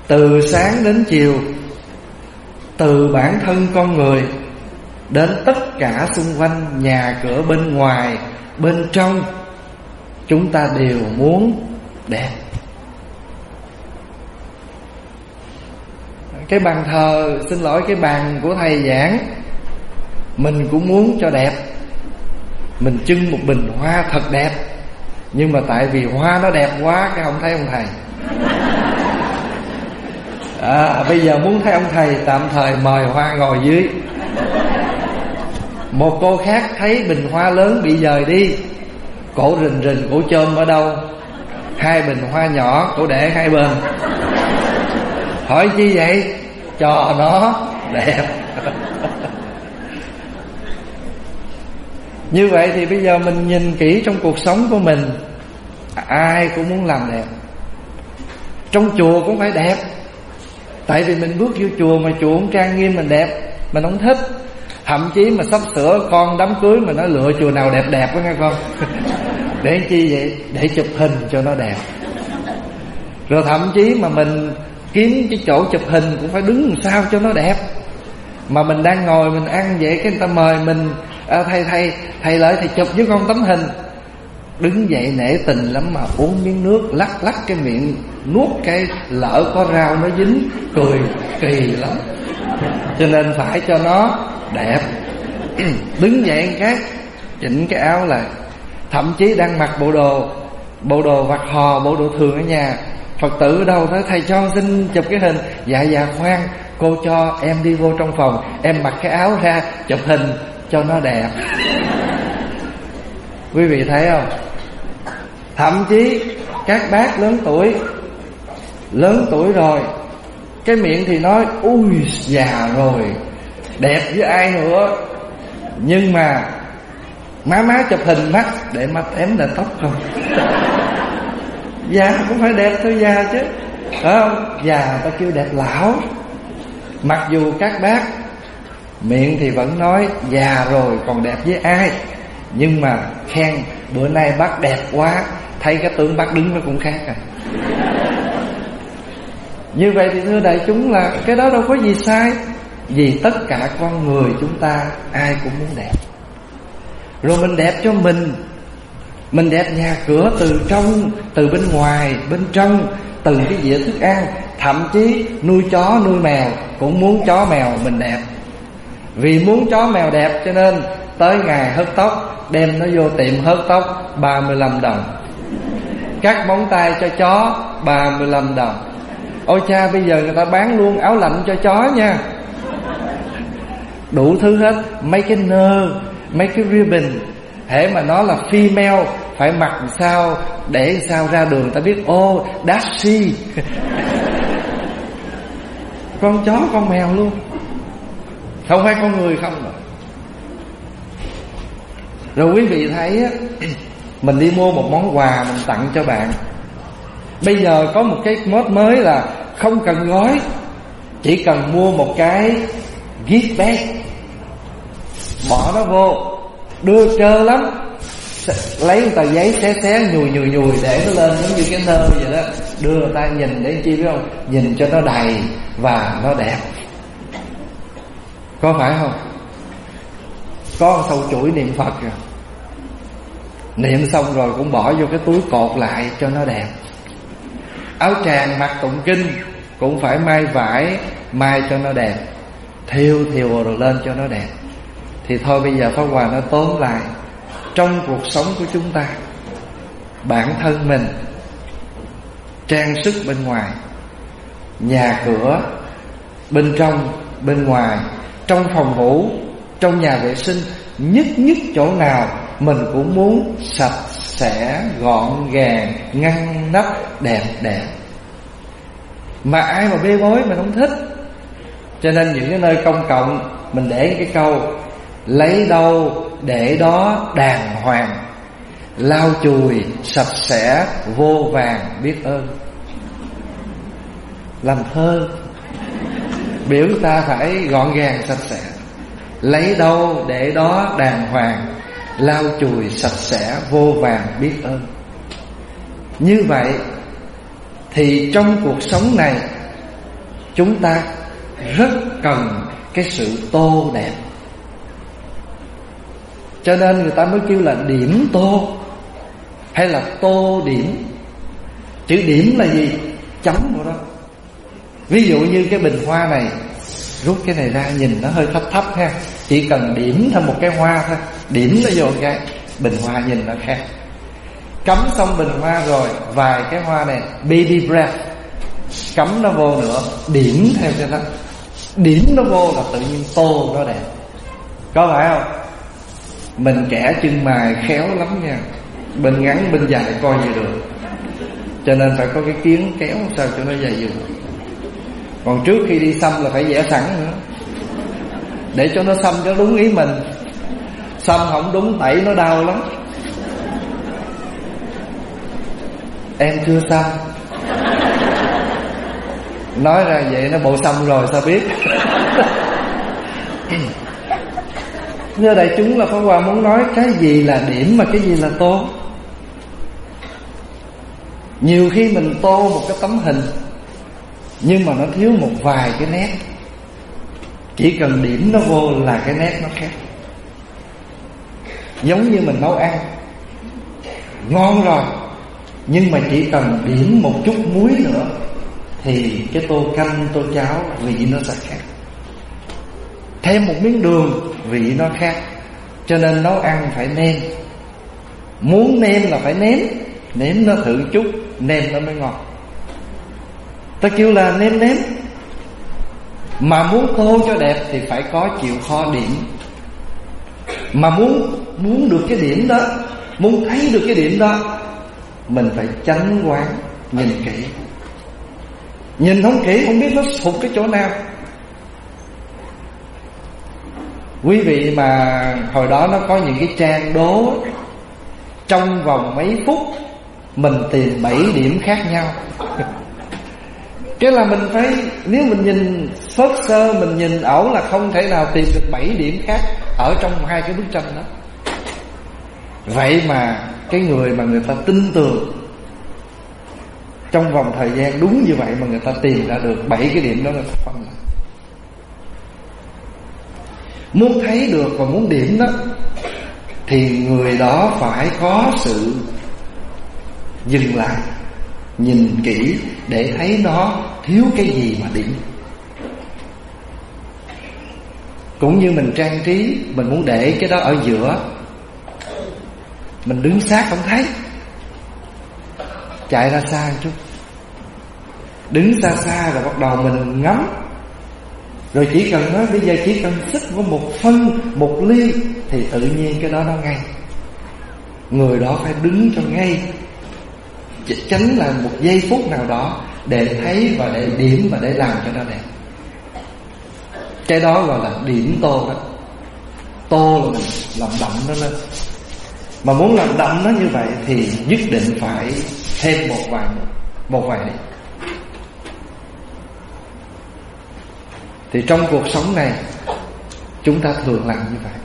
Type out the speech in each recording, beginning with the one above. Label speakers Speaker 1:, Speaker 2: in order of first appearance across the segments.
Speaker 1: từ sáng đến chiều, từ bản thân con người đến tất cả xung quanh, nhà cửa bên ngoài, bên trong, chúng ta đều muốn đẹp. Cái bàn thờ, xin lỗi, cái bàn của thầy giảng, mình cũng muốn cho đẹp. Mình trưng một bình hoa thật đẹp, nhưng mà tại vì hoa nó đẹp quá, cái không thấy ông thầy. Bây giờ muốn thấy ông thầy, tạm thời mời hoa ngồi dưới. Một cô khác thấy bình hoa lớn bị dời đi, cổ rình rình, cổ chôm ở đâu? Hai bình hoa nhỏ, cổ để hai bên. Hỏi chi vậy? Cho nó đẹp. Như vậy thì bây giờ mình nhìn kỹ trong cuộc sống của mình, ai cũng muốn làm đẹp. Trong chùa cũng phải đẹp, tại vì mình bước vô chùa mà chùa không trang nghiêm, mình đẹp, mình không thích. Thậm chí mà sắp sửa con đám cưới mà nó lựa chùa nào đẹp đẹp đó nghe con. Để chi vậy? Để chụp hình cho nó đẹp. Rồi thậm chí mà mình kiếm cái chỗ chụp hình cũng phải đứng làm sao cho nó đẹp. Mà mình đang ngồi mình ăn vậy, cái người ta mời mình, thầy lại thầy chụp với con tấm hình. Đứng dậy nể tình lắm mà uống miếng nước, lắc lắc cái miệng, nuốt cái lỡ có rau nó dính, cười kỳ lắm. Cho nên phải cho nó đẹp. Đứng dậy cái chỉnh cái áo lại. Thậm chí đang mặc bộ đồ vặt hò, bộ đồ thường ở nhà, Phật tử ở đâu tới thầy cho xin chụp cái hình. Dạ khoan, cô cho em đi vô trong phòng, em mặc cái áo ra chụp hình cho nó đẹp. Quý vị thấy không? Thậm chí các bác lớn tuổi rồi, cái miệng thì nói ui già rồi, đẹp với ai nữa. Nhưng mà má chụp hình mắt để má tém lên tóc không. Già cũng phải đẹp thôi già chứ, phải không? Già ta kêu đẹp lão. Mặc dù các bác miệng thì vẫn nói già rồi còn đẹp với ai, nhưng mà khen bữa nay bác đẹp quá, thấy cái tướng bác đứng nó cũng khác à. Như vậy thì thưa đại chúng là cái đó đâu có gì sai. Vì tất cả con người chúng ta ai cũng muốn đẹp. Rồi mình đẹp cho mình đẹp nhà cửa từ trong, từ bên ngoài, bên trong, từ cái dĩa thức ăn. Thậm chí nuôi chó nuôi mèo cũng muốn chó mèo mình đẹp. Vì muốn chó mèo đẹp cho nên tới ngày hớt tóc đem nó vô tiệm hớt tóc 35 đồng. Cắt móng tay cho chó 35 đồng. Ôi cha, bây giờ người ta bán luôn áo lạnh cho chó nha. Đủ thứ hết. Mấy cái nơ, mấy cái ribbon, hễ mà nó là female phải mặc làm sao, để làm sao ra đường ta biết ô that's she. Con chó con mèo luôn, không phải con người không rồi. Rồi quý vị thấy á, mình đi mua một món quà mình tặng cho bạn. Bây giờ có một cái mốt mới là không cần gói, chỉ cần mua một cái gift bag, bỏ nó vô, đưa trơ lắm, lấy một tờ giấy xé nhùi để nó lên giống như cái nơ vậy đó, đưa người ta nhìn để chi biết không, nhìn cho nó đầy và nó đẹp, có phải không? Có sâu chuỗi niệm Phật rồi, niệm xong rồi cũng bỏ vô cái túi cột lại cho nó đẹp. Áo tràng mặc tụng kinh cũng phải may vải, may cho nó đẹp, thiêu rồi lên cho nó đẹp. Thì thôi bây giờ Pháp Hòa nó tóm lại, trong cuộc sống của chúng ta, bản thân mình trang sức bên ngoài, nhà cửa bên trong, bên ngoài, trong phòng ngủ, trong nhà vệ sinh, nhất chỗ nào mình cũng muốn sạch sẽ, gọn gàng, ngăn nắp, đẹp. Mà ai mà bê bối mình không thích. Cho nên những cái nơi công cộng mình để cái câu lấy đâu để đó đàng hoàng, lau chùi sạch sẽ vô vàng biết ơn. Làm thơ biểu ta phải gọn gàng sạch sẽ, lấy đâu để đó đàng hoàng, lau chùi sạch sẽ vô vàng biết ơn. Như vậy thì trong cuộc sống này chúng ta rất cần cái sự tô đẹp. Cho nên người ta mới kêu là điểm tô hay là tô điểm. Chữ điểm là gì? Chấm vào đó. Ví dụ như cái bình hoa này, rút cái này ra nhìn nó hơi thấp thấp ha, chỉ cần điểm thêm một cái hoa thôi, điểm nó vô cái bình hoa nhìn nó khác. Cắm xong bình hoa rồi, vài cái hoa này baby breath, cắm nó vô nữa, điểm theo cho nó, điểm nó vô là tự nhiên tô nó đẹp. Có phải không? Mình kẻ chân mài khéo lắm nha, bên ngắn bên dài coi như được. Cho nên phải có cái kiến kéo sao cho nó dài dùn. Còn trước khi đi xăm là phải vẽ sẵn nữa, để cho nó xăm cho đúng ý mình. Xăm không đúng tẩy nó đau lắm. Em chưa xăm. Nói ra vậy nó bộ xăm rồi sao biết. Thưa đại chúng, là Pháp Hòa muốn nói cái gì là điểm mà cái gì là tô. Nhiều khi mình tô một cái tấm hình nhưng mà nó thiếu một vài cái nét, chỉ cần điểm nó vô là cái nét nó khác. Giống như mình nấu ăn ngon rồi, nhưng mà chỉ cần điểm một chút muối nữa thì cái tô canh, tô cháo vị nó sẽ khác. Thêm một miếng đường vị nó khác. Cho nên nấu ăn phải nêm. Muốn nêm là phải nếm, nếm nó thử chút, nêm nó mới ngon. Ta kêu là nêm. Mà muốn tô cho đẹp thì phải có chịu khó điểm. Mà muốn được cái điểm đó, muốn thấy được cái điểm đó, mình phải chánh quán, nhìn kỹ. Nhìn không kỹ không biết nó sụt cái chỗ nào. Quý vị mà hồi đó nó có những cái trang đố, trong vòng mấy phút mình tìm 7 điểm khác nhau. Cái là mình phải, nếu mình nhìn phớt sơ, mình nhìn ẩu là không thể nào tìm được 7 điểm khác ở trong hai cái bức tranh đó. Vậy mà cái người mà người ta tin tưởng, trong vòng thời gian đúng như vậy mà người ta tìm ra được 7 cái điểm đó, là phân lại. Muốn thấy được và muốn điểm đó thì người đó phải có sự dừng lại, nhìn kỹ để thấy nó thiếu cái gì mà điểm. Cũng như mình trang trí, mình muốn để cái đó ở giữa, mình đứng sát không thấy, chạy ra xa một chút, đứng xa xa rồi bắt đầu mình ngắm. Rồi chỉ cần nói bây giờ chỉ cần xích có một phân, một ly thì tự nhiên cái đó nó ngay. Người đó phải đứng cho ngay, tránh là một giây phút nào đó để thấy và để điểm và để làm cho nó đẹp. Cái đó gọi là điểm tô đó. Tô là mình làm đậm nó lên. Mà muốn làm đậm nó như vậy thì nhất định phải thêm một vài điểm. Thì trong cuộc sống này chúng ta thường làm như vậy.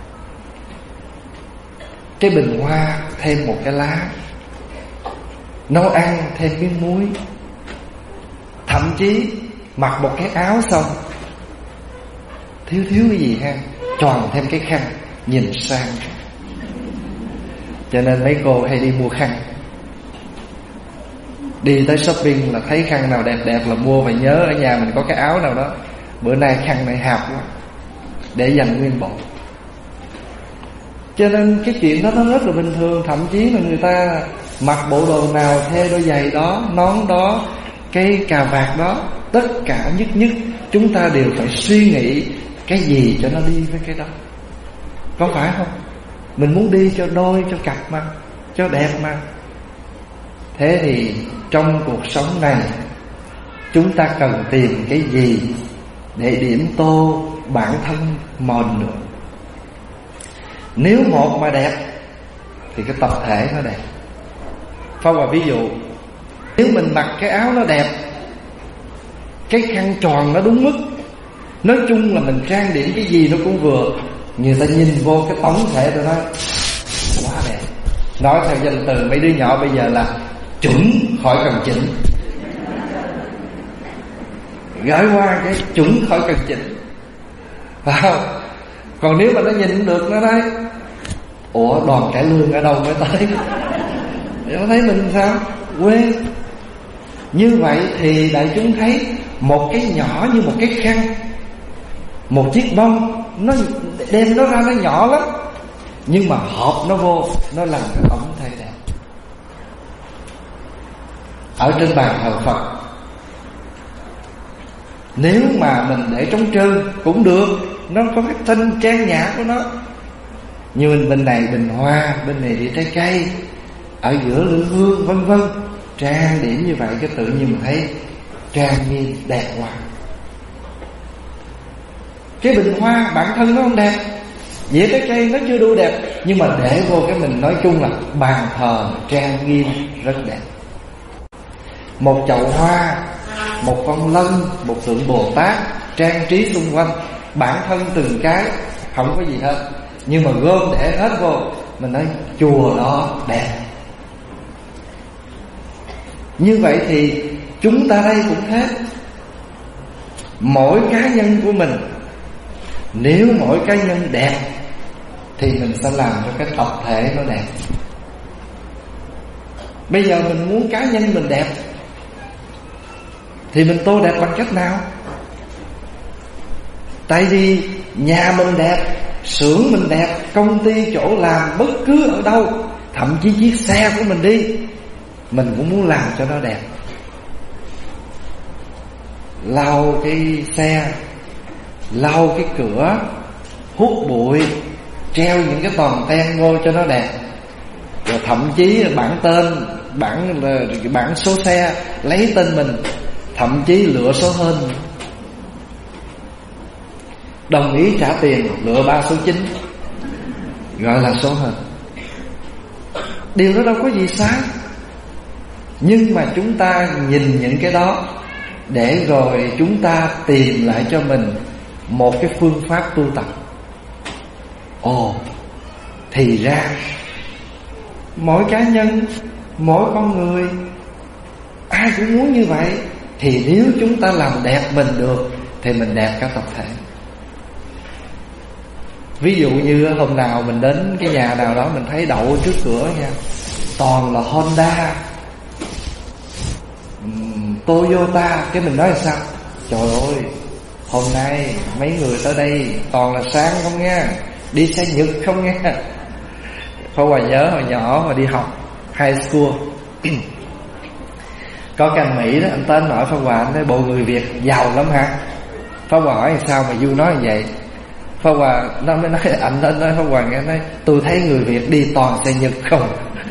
Speaker 1: Cái bình hoa thêm một cái lá, nấu ăn thêm miếng muối, thậm chí mặc một cái áo xong thiếu cái gì ha, tròn thêm cái khăn, nhìn sang. Cho nên mấy cô hay đi mua khăn, đi tới shopping là thấy khăn nào đẹp đẹp là mua, và nhớ ở nhà mình có cái áo nào đó, bữa nay khăn này hạp quá, để dành nguyên bộ. Cho nên cái chuyện đó nó rất là bình thường. Thậm chí là người ta mặc bộ đồ nào, theo đôi giày đó, nón đó, cái cà vạt đó, tất cả nhất chúng ta đều phải suy nghĩ cái gì cho nó đi với cái đó. Có phải không? Mình muốn đi cho đôi, cho cặp mà, cho đẹp mà. Thế thì trong cuộc sống này chúng ta cần tìm cái gì để điểm tô bản thân mình được. Nếu một mà đẹp thì cái tập thể nó đẹp. Pháp Hòa ví dụ, nếu mình mặc cái áo nó đẹp, cái khăn tròn nó đúng mức, nói chung là mình trang điểm cái gì nó cũng vừa, người ta nhìn vô cái tổng thể rồi nói quá đẹp. Nói theo danh từ mấy đứa nhỏ bây giờ là chuẩn khỏi cần chỉnh. gửi qua cái chuẩn khỏi cần chỉnh, phải không? Còn nếu mà nó nhìn được nó nói ủa Đoàn Cải Lương ở đâu mới tới, nó thấy mình sao quên. Như vậy thì đại chúng thấy một cái nhỏ như một cái khăn, một chiếc bông, nó đem nó ra nó nhỏ lắm, nhưng mà hộp nó vô, nó làm cái ống thay đẹp. Ở trên bàn thờ Phật, nếu mà mình để trống trơn cũng được, nó có cái thanh trang nhã của nó. Như bên này bình hoa, bên này thì trái cây, ở giữa lư hương vân vân, trang điểm như vậy cái tự nhiên mình thấy trang nghiêm đẹp quá. Cái bình hoa bản thân nó không đẹp, dĩa trái cây nó chưa đủ đẹp, nhưng mà để vô cái mình nói chung là bàn thờ trang nghiêm rất đẹp. Một chậu hoa, một con lân, một tượng Bồ Tát trang trí xung quanh, bản thân từng cái không có gì hết, nhưng mà gom để hết vô, mình nói chùa đó đẹp. Như vậy thì chúng ta đây cũng thế. Mỗi cá nhân của mình, nếu mỗi cá nhân đẹp thì mình sẽ làm cho cái tập thể nó đẹp. Bây giờ mình muốn cá nhân mình đẹp thì mình tô đẹp bằng cách nào? Tại vì nhà mình đẹp, xưởng mình đẹp, công ty chỗ làm, bất cứ ở đâu, thậm chí chiếc xe của mình đi, mình cũng muốn làm cho nó đẹp. Lau cái xe, lau cái cửa, hút bụi, treo những cái toàn ten vô cho nó đẹp. Rồi thậm chí bản tên, bản số xe lấy tên mình, thậm chí lựa số hên, đồng ý trả tiền lựa 3 số 9, gọi là số hên. Điều đó đâu có gì sai. Nhưng mà chúng ta nhìn những cái đó để rồi chúng ta tìm lại cho mình một cái phương pháp tu tập. Ồ, thì ra mỗi cá nhân, mỗi con người ai cũng muốn như vậy. Thì nếu chúng ta làm đẹp mình được thì mình đẹp cả tập thể. Ví dụ như hôm nào mình đến cái nhà nào đó, mình thấy đậu trước cửa nha, toàn là Honda, Toyota, cái mình nói là sao? Trời ơi, hôm nay mấy người tới đây toàn là sang không nha, đi xe Nhật không nha. Pháp Hòa nhớ hồi nhỏ mà đi học high school có cái anh Mỹ đó, anh tên hỏi Pháp Hòa, anh nói bộ người Việt giàu lắm hả? Pháp Hòa hỏi sao mà Du nói như vậy? Pháp Hòa nó mới nói, anh nói Pháp Hòa nghe nói tôi thấy người Việt đi toàn xe Nhật không.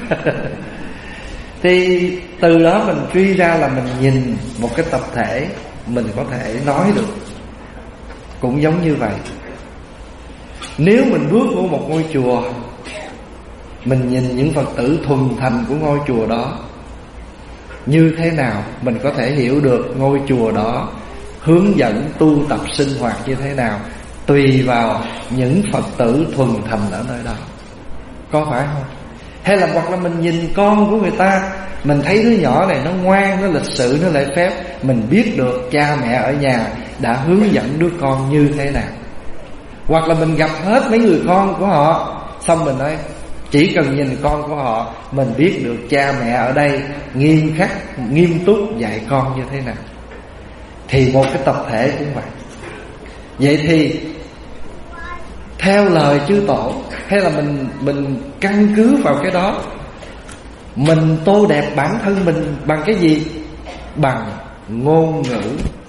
Speaker 1: Thì từ đó mình truy ra là mình nhìn một cái tập thể, mình có thể nói được. Cũng giống như vậy, nếu mình bước vào một ngôi chùa, mình nhìn những Phật tử thuần thành của ngôi chùa đó như thế nào, mình có thể hiểu được ngôi chùa đó hướng dẫn tu tập sinh hoạt như thế nào, tùy vào những Phật tử thuần thành ở nơi đó. Có phải không? Hay là hoặc là mình nhìn con của người ta, mình thấy đứa nhỏ này nó ngoan, nó lịch sự, nó lễ phép, mình biết được cha mẹ ở nhà đã hướng dẫn đứa con như thế nào. Hoặc là mình gặp hết mấy người con của họ, xong mình nói chỉ cần nhìn con của họ, mình biết được cha mẹ ở đây nghiêm khắc, nghiêm túc dạy con như thế nào. Thì một cái tập thể cũng vậy. Vậy thì theo lời chư tổ, hay là mình căn cứ vào cái đó, mình tô đẹp bản thân mình bằng cái gì? Bằng ngôn ngữ,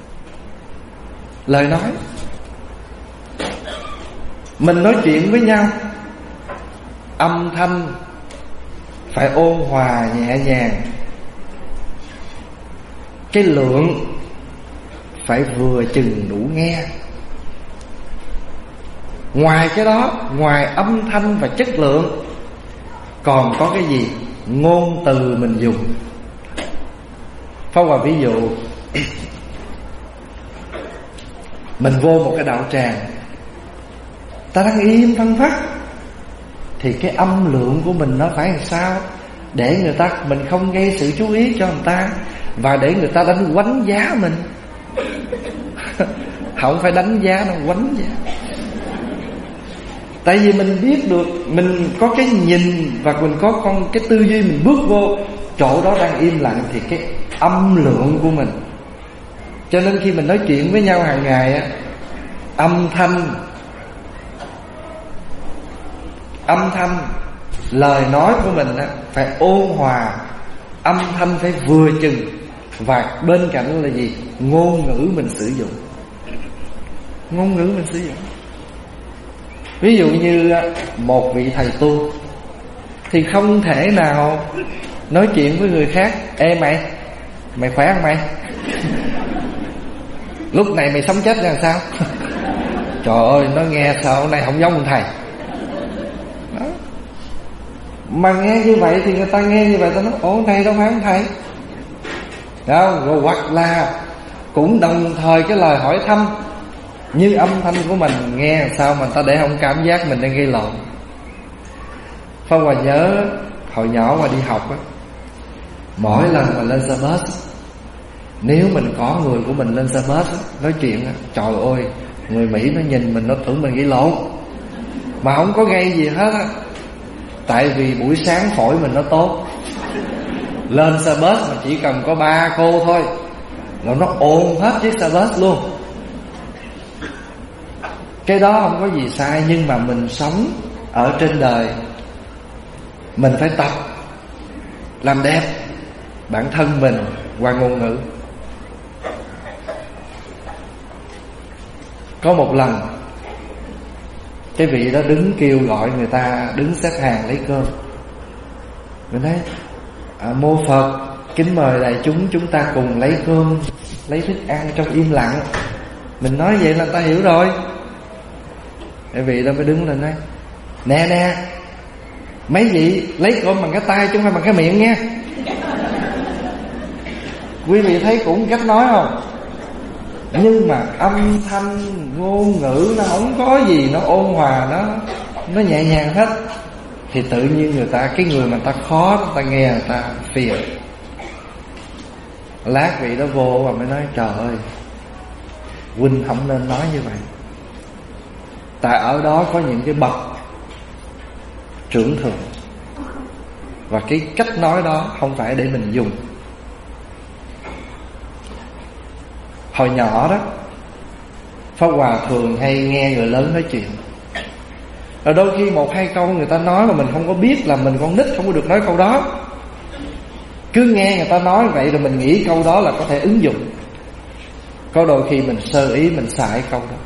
Speaker 1: lời nói. Mình nói chuyện với nhau, âm thanh phải ôn hòa nhẹ nhàng, cái lượng phải vừa chừng đủ nghe. Ngoài cái đó, ngoài âm thanh và chất lượng, còn có cái gì? Ngôn từ mình dùng. Pháp Hòa ví dụ, mình vô một cái đạo tràng, ta đang im phăng phắc, thì cái âm lượng của mình nó phải làm sao để người ta, mình không gây sự chú ý cho người ta, và để người ta đánh quánh giá mình. Không phải đánh giá, nó quánh giá. Tại vì mình biết được, mình có cái nhìn và mình có cái tư duy, mình bước vô chỗ đó đang im lặng thì cái âm lượng của mình. Cho nên khi mình nói chuyện với nhau hàng ngày á, âm thanh lời nói của mình á phải ôn hòa, âm thanh phải vừa chừng, và bên cạnh là gì? Ngôn ngữ mình sử dụng. Ngôn ngữ mình sử dụng. Ví dụ như một vị thầy tu thì không thể nào nói chuyện với người khác: ê mày khỏe không mày? Lúc này mày sống chết ra làm sao? Trời ơi, nó nghe sao hôm nay không giống ông thầy đó. Mà nghe như vậy thì người ta nghe như vậy, ta nói ủa này đâu phải ông thầy đó. Rồi hoặc là cũng đồng thời cái lời hỏi thăm, như âm thanh của mình nghe sao mà người ta để không cảm giác mình đang gây lộn. Pháp Hòa nhớ hồi nhỏ Hòa đi học á, mỗi lần mà lên xe bus, nếu mình có người của mình lên xe bus á, nói chuyện á, trời ơi, người Mỹ nó nhìn mình, nó tưởng mình gây lộn, mà không có gây gì hết á. Tại vì buổi sáng phổi mình nó tốt, lên xe bus mà chỉ cần có 3 cô thôi là nó ồn hết chiếc xe bus luôn. Cái đó không có gì sai, nhưng mà mình sống ở trên đời, mình phải tập làm đẹp bản thân mình qua ngôn ngữ. Có một lần cái vị đó đứng kêu gọi người ta đứng xếp hàng lấy cơm. Mình nói mô Phật, kính mời đại chúng ta cùng lấy cơm, lấy thức ăn trong im lặng. Mình nói vậy là người ta hiểu rồi. Cái vị đó mới đứng lên nói: Nè mấy vị lấy cơm bằng cái tay chứ không phải bằng cái miệng nha. Quý vị thấy cũng cách nói không? Nhưng mà âm thanh ngôn ngữ nó không có gì, nó ôn hòa, nó nhẹ nhàng hết. Thì tự nhiên người ta, cái người mà người ta khó, người ta nghe người ta phiền. Lát vị đó vô và mới nói: trời ơi, huynh không nên nói như vậy. Tại ở đó có những cái bậc trưởng thượng, và cái cách nói đó không phải để mình dùng. Hồi nhỏ đó, Pháp Hòa thường hay nghe người lớn nói chuyện. Rồi đôi khi 1-2 câu người ta nói mà mình không có biết, là mình con nít không có được nói câu đó. Cứ nghe người ta nói vậy rồi mình nghĩ câu đó là có thể ứng dụng. Có đôi khi mình sơ ý, mình xài câu đó.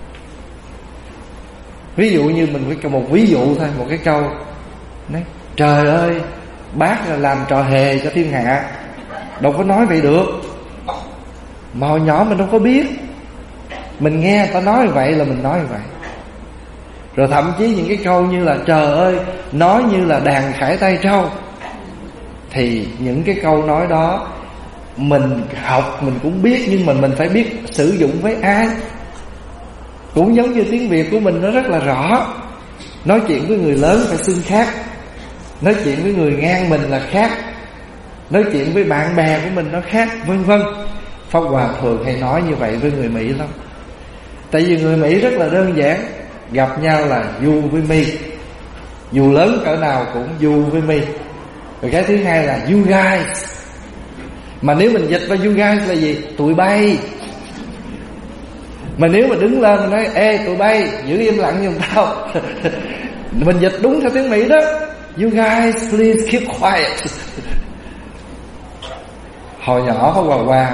Speaker 1: Ví dụ như mình có một ví dụ thôi, một cái câu nói: trời ơi, bác là làm trò hề cho thiên hạ. Đâu có nói vậy được. Mà hồi nhỏ mình đâu có biết, mình nghe người ta nói vậy là mình nói vậy. Rồi thậm chí những cái câu như là trời ơi, nói như là đàn khải tay trâu. Thì những cái câu nói đó mình học mình cũng biết, nhưng mà mình phải biết sử dụng với ai. Cũng giống như tiếng Việt của mình nó rất là rõ. Nói chuyện với người lớn phải xưng khác, nói chuyện với người ngang mình là khác, nói chuyện với bạn bè của mình nó khác, vân vân. Pháp Hòa thường hay nói như vậy với người Mỹ lắm. Tại vì người Mỹ rất là đơn giản, gặp nhau là you with me, dù lớn cỡ nào cũng you with me. Rồi cái thứ hai là you guys. Mà nếu mình dịch vào you guys là gì? Tụi bay. Mà nếu mà đứng lên mình nói ê tụi bay, giữ im lặng giùm tao. Mình dịch đúng theo tiếng Mỹ đó. You guys please keep quiet. Hồi nhỏ Pháp Hòa,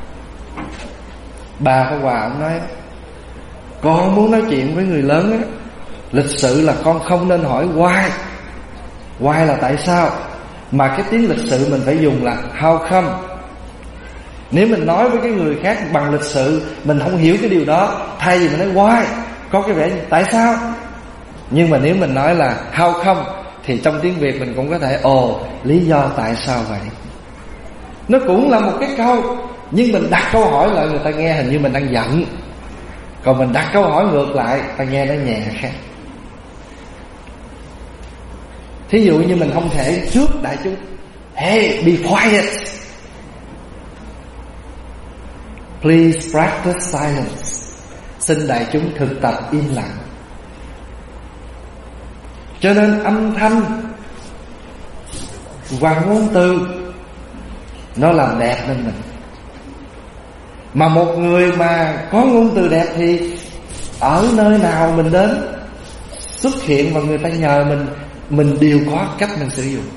Speaker 1: bà Pháp Hòa ông nói: con muốn nói chuyện với người lớn á, lịch sự là con không nên hỏi why. Why là tại sao, mà cái tiếng lịch sự mình phải dùng là how come. Nếu mình nói với cái người khác bằng lịch sự, mình không hiểu cái điều đó, thay vì mình nói why, có cái vẻ tại sao. Nhưng mà nếu mình nói là how come, thì trong tiếng Việt mình cũng có thể lý do tại sao vậy. Nó cũng là một cái câu, nhưng mình đặt câu hỏi lại người ta nghe hình như mình đang giận. Còn mình đặt câu hỏi ngược lại, ta nghe nó nhẹ khác. Thí dụ như mình không thể trước đại chúng: hey, be quiet. Please practice silence. Xin đại chúng thực tập im lặng. Cho nên âm thanh và ngôn từ nó làm đẹp lên mình. Mà một người mà có ngôn từ đẹp thì ở nơi nào mình đến xuất hiện và người ta nhờ mình đều có cách mình sử dụng.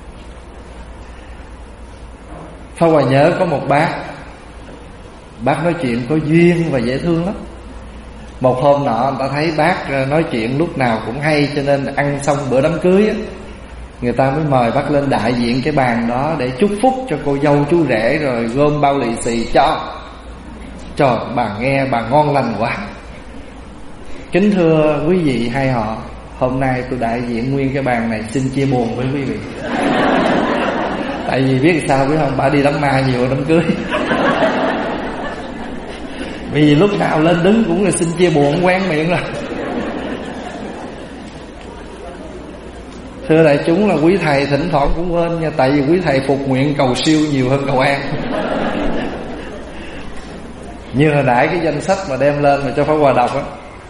Speaker 1: Pháp Hòa nhớ có một bác nói chuyện có duyên và dễ thương lắm. Một hôm nọ người ta thấy bác nói chuyện lúc nào cũng hay, cho nên ăn xong bữa đám cưới á, người ta mới mời bác lên đại diện cái bàn đó để chúc phúc cho cô dâu chú rể, rồi gom bao lì xì cho. Trời, bà nghe bà ngon lành quá. Kính thưa quý vị hay họ, hôm nay tôi đại diện nguyên cái bàn này xin chia buồn với quý vị. Tại vì biết sao biết không, bà đi đám ma nhiều đám cưới. Vì lúc nào lên đứng cũng là xin chia buồn quen miệng rồi. Thưa đại chúng là quý thầy thỉnh thoảng cũng quên nha. Tại vì quý thầy phục nguyện cầu siêu nhiều hơn cầu an. Như hồi nãy cái danh sách mà đem lên mà cho Pháp Hòa đọc á,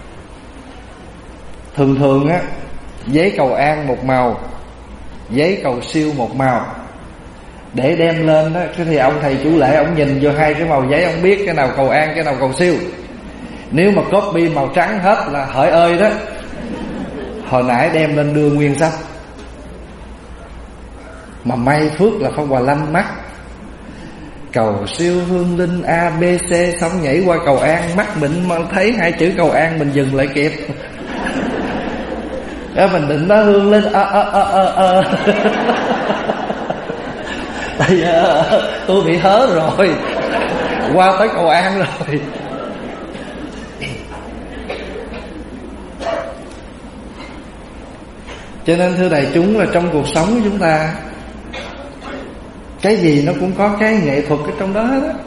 Speaker 1: thường á, giấy cầu an một màu, giấy cầu siêu một màu. Để đem lên đó, thì ông thầy chủ lễ ông nhìn vô hai cái màu giấy, ông biết cái nào cầu an, cái nào cầu siêu. Nếu mà copy màu trắng hết là hỡi ơi đó. Hồi nãy đem lên đưa nguyên sách. Mà may phước là Pháp Hòa lanh mắt. Cầu siêu hương linh ABC, xong nhảy qua cầu an, mắt mình mà thấy hai chữ cầu an mình dừng lại kịp. Mình định nó hương linh Tại tôi bị hớ rồi, qua tới cầu an rồi. Cho nên thưa đại chúng là trong cuộc sống của chúng ta, cái gì nó cũng có cái nghệ thuật ở trong đó hết á.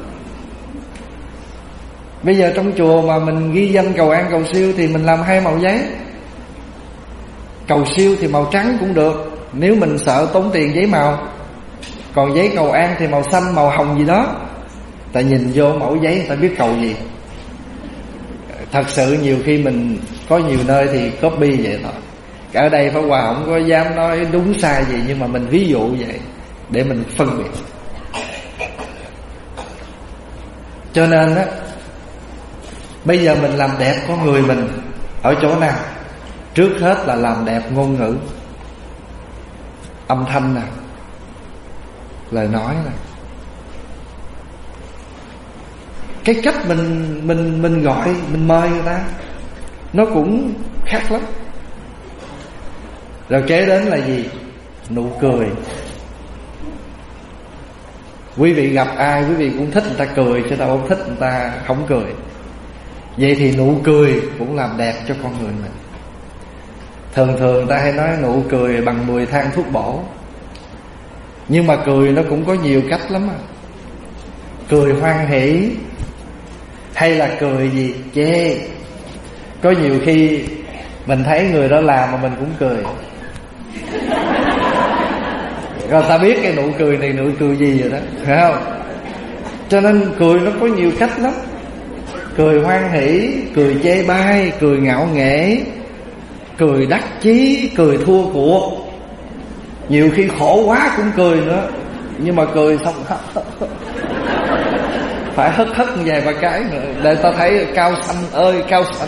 Speaker 1: Bây giờ trong chùa mà mình ghi danh cầu an cầu siêu thì mình làm hai màu giấy. Cầu siêu thì màu trắng cũng được, nếu mình sợ tốn tiền giấy màu. Còn giấy cầu an thì màu xanh, màu hồng gì đó. Ta nhìn vô mẫu giấy người ta biết cầu gì. Thật sự nhiều khi mình có nhiều nơi thì copy vậy thôi. Ở đây Pháp Hòa không có dám nói đúng sai gì, nhưng mà mình ví dụ vậy để mình phân biệt. Cho nên á, bây giờ mình làm đẹp con người mình ở chỗ nào? Trước hết là làm đẹp ngôn ngữ, âm thanh nè, lời nói nè. Cái cách mình gọi, mình mời người ta nó cũng khác lắm. Rồi kế đến là gì? Nụ cười. Quý vị gặp ai quý vị cũng thích người ta cười, chứ đâu không thích người ta không cười. Vậy thì nụ cười cũng làm đẹp cho con người mình. Thường người ta hay nói nụ cười bằng 10 thang thuốc bổ. Nhưng mà cười nó cũng có nhiều cách lắm à. Cười hoan hỷ, hay là cười gì? Chê. Có nhiều khi mình thấy người đó làm mà mình cũng cười. Rồi ta biết cái nụ cười này nụ cười gì rồi đó, phải không? Cho nên cười nó có nhiều cách lắm. Cười hoan hỷ, cười chê bai, cười ngạo nghễ, cười đắc chí, cười thua cuộc. Nhiều khi khổ quá cũng cười nữa. Nhưng mà cười xong phải hất vài ba cái nữa để ta thấy cao xanh ơi cao xanh.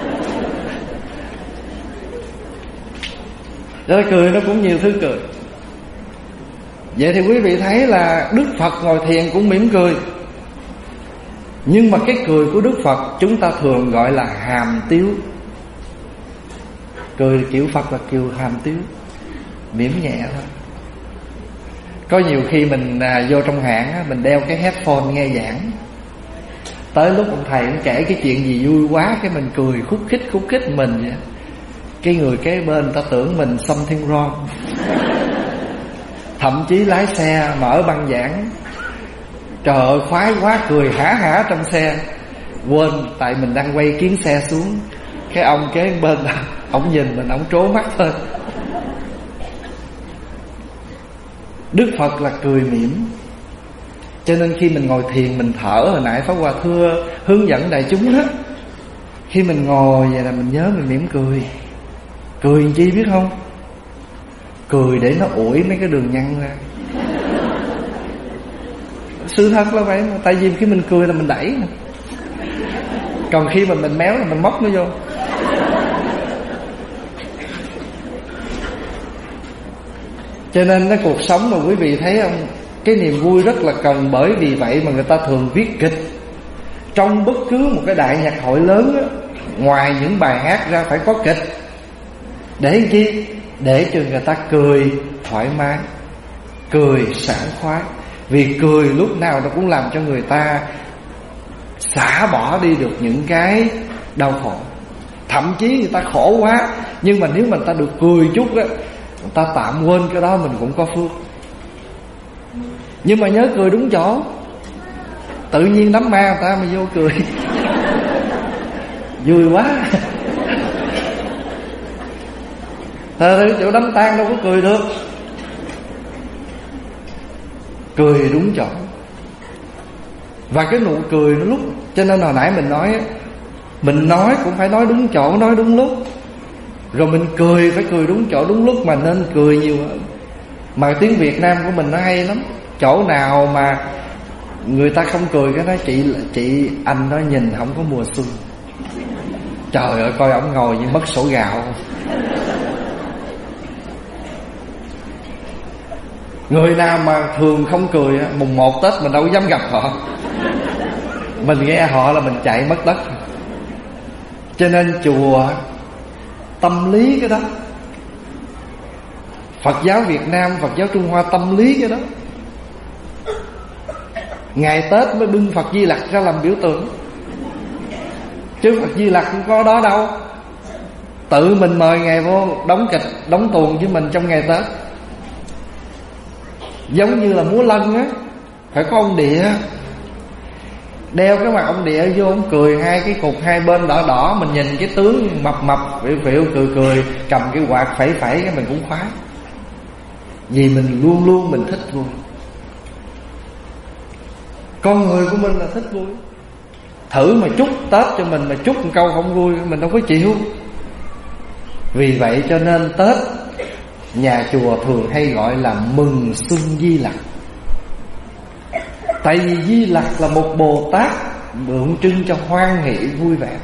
Speaker 1: Rồi cười nó cũng nhiều thứ cười. Vậy thì quý vị thấy là Đức Phật ngồi thiền cũng mỉm cười. Nhưng mà cái cười của Đức Phật chúng ta thường gọi là hàm tiếu. Cười kiểu Phật là kiểu hàm tiếu, mỉm nhẹ thôi. Có nhiều khi mình vô trong hãng á, mình đeo cái headphone nghe giảng. Tới lúc ông thầy cũng kể cái chuyện gì vui quá, cái mình cười khúc khích mình vậy. Cái người kế bên ta tưởng mình something wrong. Thậm chí lái xe mở băng giảng, trời ơi khoái quá, cười hả trong xe. Quên tại mình đang quay kiến xe xuống. Cái ông kế bên ổng nhìn mình, ổng trố mắt thôi. Đức Phật là cười mỉm. Cho nên khi mình ngồi thiền, mình thở, hồi nãy Pháp Hòa thưa hướng dẫn đại chúng đó, khi mình ngồi vậy là mình nhớ mình mỉm cười. Cười làm chi biết không? Cười để nó ủi mấy cái đường nhăn ra. Sự thật là vậy. Tại vì khi mình cười là mình đẩy, còn khi mà mình méo là mình móc nó vô. Cho nên cái cuộc sống mà quý vị thấy không, cái niềm vui rất là cần. Bởi vì vậy mà người ta thường viết kịch. Trong bất cứ một cái đại nhạc hội lớn đó, ngoài những bài hát ra phải có kịch. Để làm chi? Để cho người ta cười thoải mái, cười sảng khoái. Vì cười lúc nào nó cũng làm cho người ta xả bỏ đi được những cái đau khổ. Thậm chí người ta khổ quá, nhưng mà nếu mà người ta được cười chút đó, người ta tạm quên cái đó, mình cũng có phước. Nhưng mà nhớ cười đúng chỗ. Tự nhiên đám ma người ta mà vô cười vui quá. Thật chỗ đám tang đâu có cười được. Cười đúng chỗ. Và cái nụ cười nó lúc, cho nên hồi nãy mình nói cũng phải nói đúng chỗ, nói đúng lúc. Rồi mình cười phải cười đúng chỗ đúng lúc, mà nên cười nhiều hơn. Mà tiếng Việt Nam của mình nó hay lắm. Chỗ nào mà người ta không cười cái nói chị anh đó nhìn không có mùa xuân. Trời ơi, coi ổng ngồi như mất sổ gạo. Người nào mà thường không cười, mùng 1 Tết mình đâu có dám gặp họ. Mình nghe họ là mình chạy mất đất. Cho nên chùa tâm lý cái đó. Phật giáo Việt Nam, Phật giáo Trung Hoa tâm lý cái đó. Ngày Tết mới bưng Phật Di Lặc ra làm biểu tượng, chứ Phật Di Lặc không có đó đâu. Tự mình mời Ngài vô đóng kịch, đóng tuồng với mình trong ngày Tết. Giống như là múa lân á, phải có ông địa đeo cái mặt ông địa vô, ông cười hai cái cục hai bên đỏ đỏ. Mình nhìn cái tướng mập mập phịu phịu cười cười, cầm cái quạt phẩy phẩy cái mình cũng khoái. Vì mình luôn luôn mình thích vui. Con người của mình là thích vui. Thử mà chúc Tết cho mình mà chúc một câu không vui, mình đâu có chịu. Vì vậy cho nên Tết nhà chùa thường hay gọi là mừng xuân Di Lặc. Tại vì Di Lặc là một Bồ Tát tượng trưng cho hoan hỷ vui vẻ.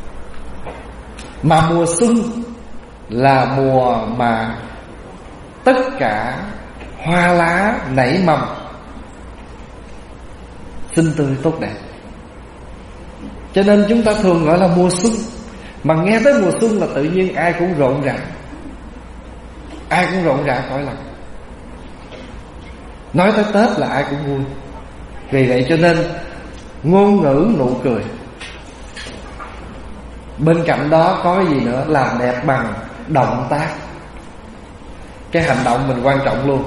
Speaker 1: Mà mùa xuân là mùa mà tất cả hoa lá nảy mầm, xinh tươi tốt đẹp. Cho nên chúng ta thường gọi là mùa xuân. Mà nghe tới mùa xuân là tự nhiên ai cũng rộn ràng, ai cũng rộn ràng cõi lòng. Nói tới Tết là ai cũng vui. Vì vậy cho nên ngôn ngữ nụ cười. Bên cạnh đó có cái gì nữa? Làm đẹp bằng động tác. Cái hành động mình quan trọng luôn.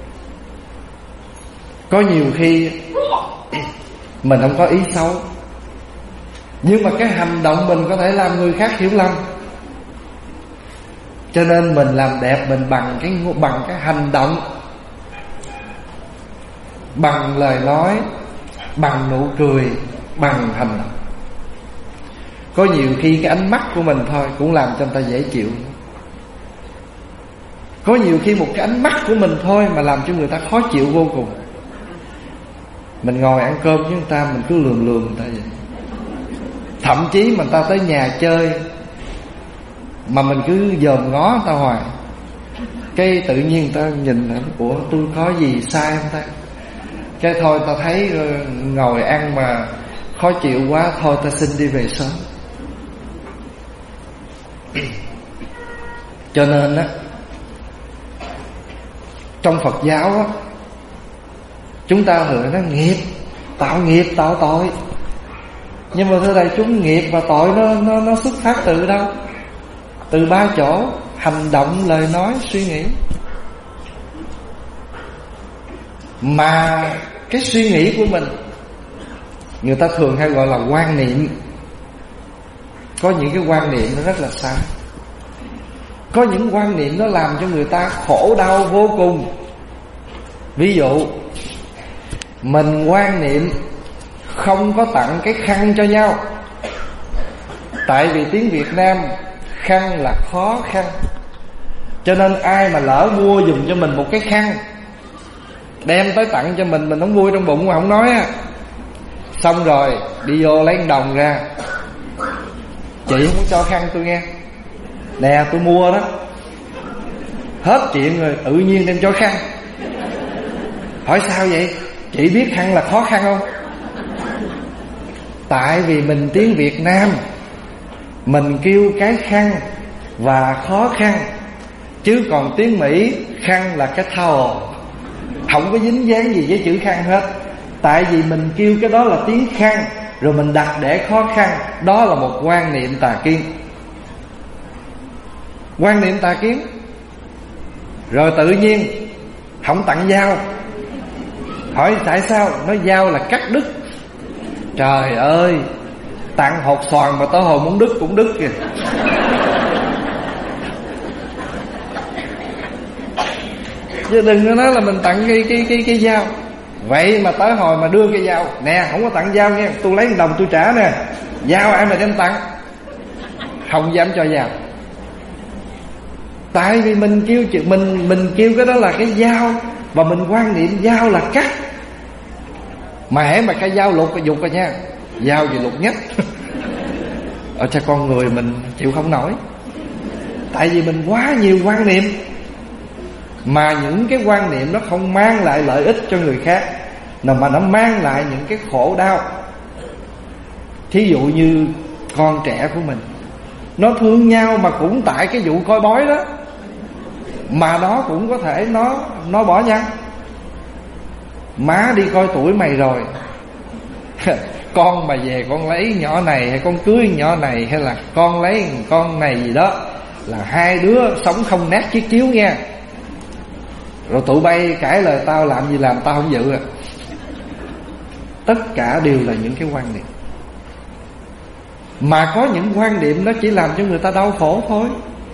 Speaker 1: Có nhiều khi mình không có ý xấu, nhưng mà cái hành động mình có thể làm người khác hiểu lầm. Cho nên mình làm đẹp mình bằng cái hành động, bằng lời nói, bằng nụ cười, bằng hành động. Có nhiều khi cái ánh mắt của mình thôi cũng làm cho người ta dễ chịu. Có nhiều khi một cái ánh mắt của mình thôi mà làm cho người ta khó chịu vô cùng. Mình ngồi ăn cơm với người ta, mình cứ lườm người ta vậy. Thậm chí mà người ta tới nhà chơi mà mình cứ dòm ngó người ta hoài, cái tự nhiên người ta nhìn lại, ủa tôi có gì sai không ta? Cái thôi ta thấy ngồi ăn mà khó chịu quá, thôi ta xin đi về sớm. Cho nên á, trong Phật giáo á, chúng ta hứa nó nghiệp tạo tội. Nhưng mà thưa đại chúng, nghiệp và tội nó xuất phát từ đâu? Từ ba chỗ: hành động, lời nói, suy nghĩ. Mà cái suy nghĩ của mình người ta thường hay gọi là quan niệm. Có những cái quan niệm nó rất là sai. Có những quan niệm nó làm cho người ta khổ đau vô cùng. Ví dụ mình quan niệm không có tặng cái khăn cho nhau. Tại vì tiếng Việt Nam khăn là khó khăn, cho nên ai mà lỡ mua giùm cho mình một cái khăn đem tới tặng cho mình không vui trong bụng mà không nói á. Xong rồi đi vô lấy 1 đồng ra: chị không cho khăn tôi nghe, nè tôi mua đó. Hết chuyện rồi tự nhiên đem cho khăn. Hỏi sao vậy? Chị biết khăn là khó khăn không? Tại vì mình tiếng Việt Nam mình kêu cái khăn và khó khăn, chứ còn tiếng Mỹ khăn là cái towel, không có dính dáng gì với chữ khăn hết. Tại vì mình kêu cái đó là tiếng khăn, rồi mình đặt để khó khăn. Đó là một quan niệm tà kiến. Quan niệm tà kiến. Rồi tự nhiên không tặng dao. Hỏi tại sao? Nói dao là cắt đứt. Trời ơi, tặng hột xoàn mà tới hồi muốn đứt cũng đứt kìa. Chứ đừng có nói là mình tặng cái dao. Vậy mà tới hồi mà đưa cái dao: nè không có tặng dao nha, tôi lấy 1 đồng tôi trả nè. Dao ai mà đem tặng? Không dám cho dao. Tại vì mình kêu mình kêu cái đó là cái dao, và mình quan niệm dao là cắt. Mà hễ mà cái dao lục cái dục rồi nha, dao gì lục nhất. Ở cho con người mình chịu không nổi. Tại vì mình quá nhiều quan niệm, mà những cái quan niệm nó không mang lại lợi ích cho người khác, mà nó mang lại những cái khổ đau. Thí dụ như con trẻ của mình, nó thương nhau mà cũng tại cái vụ coi bói đó, mà nó cũng có thể nó bỏ nhau. Má đi coi tuổi mày rồi, con mà về con lấy nhỏ này, hay con cưới nhỏ này, hay là con lấy con này gì đó, là 2 đứa sống không nát chiếc chiếu nha. Rồi tụi bay cãi lời tao, làm gì làm, tao không dự à. Tất cả đều là những cái quan niệm. Mà có những quan niệm nó chỉ làm cho người ta đau khổ thôi,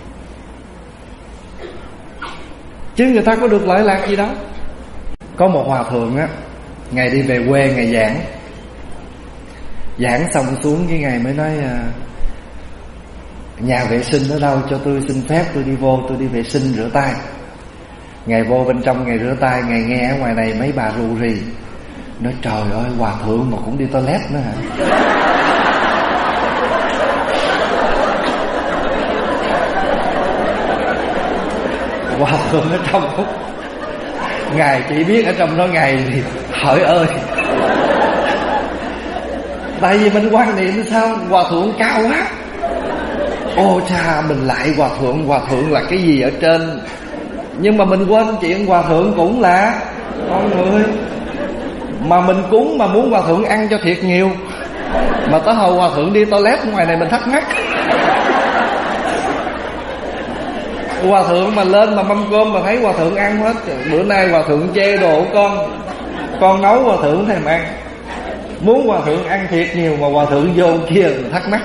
Speaker 1: chứ người ta có được lợi lạc gì đâu. Có một hòa thượng á, ngày đi về quê, ngày giảng xong xuống cái ngày mới nói: nhà vệ sinh ở đâu, cho tôi xin phép tôi đi vô, tôi đi vệ sinh rửa tay. Ngày vô bên trong, ngày rửa tay, ngày nghe ở ngoài này mấy bà rù rì. Nói trời ơi, hòa thượng mà cũng đi toilet nữa hả? Hòa thượng ở trong không, ngài chỉ biết ở trong đó ngài thì hỡi ơi. Tại vì mình quan niệm sao hòa thượng cao quá, ô cha mình lại hòa thượng là cái gì ở trên. Nhưng mà mình quên chuyện hòa thượng cũng là con người. Mà mình cúng mà muốn hòa thượng ăn cho thiệt nhiều, mà tới hồi hòa thượng đi toilet ngoài này mình thắc mắc. Hòa thượng mà lên mà mâm cơm mà thấy hòa thượng ăn hết. Bữa nay hòa thượng chê đồ con nấu hòa thượng thèm ăn. Muốn hòa thượng ăn thiệt nhiều mà hòa thượng vô kia thắc mắc.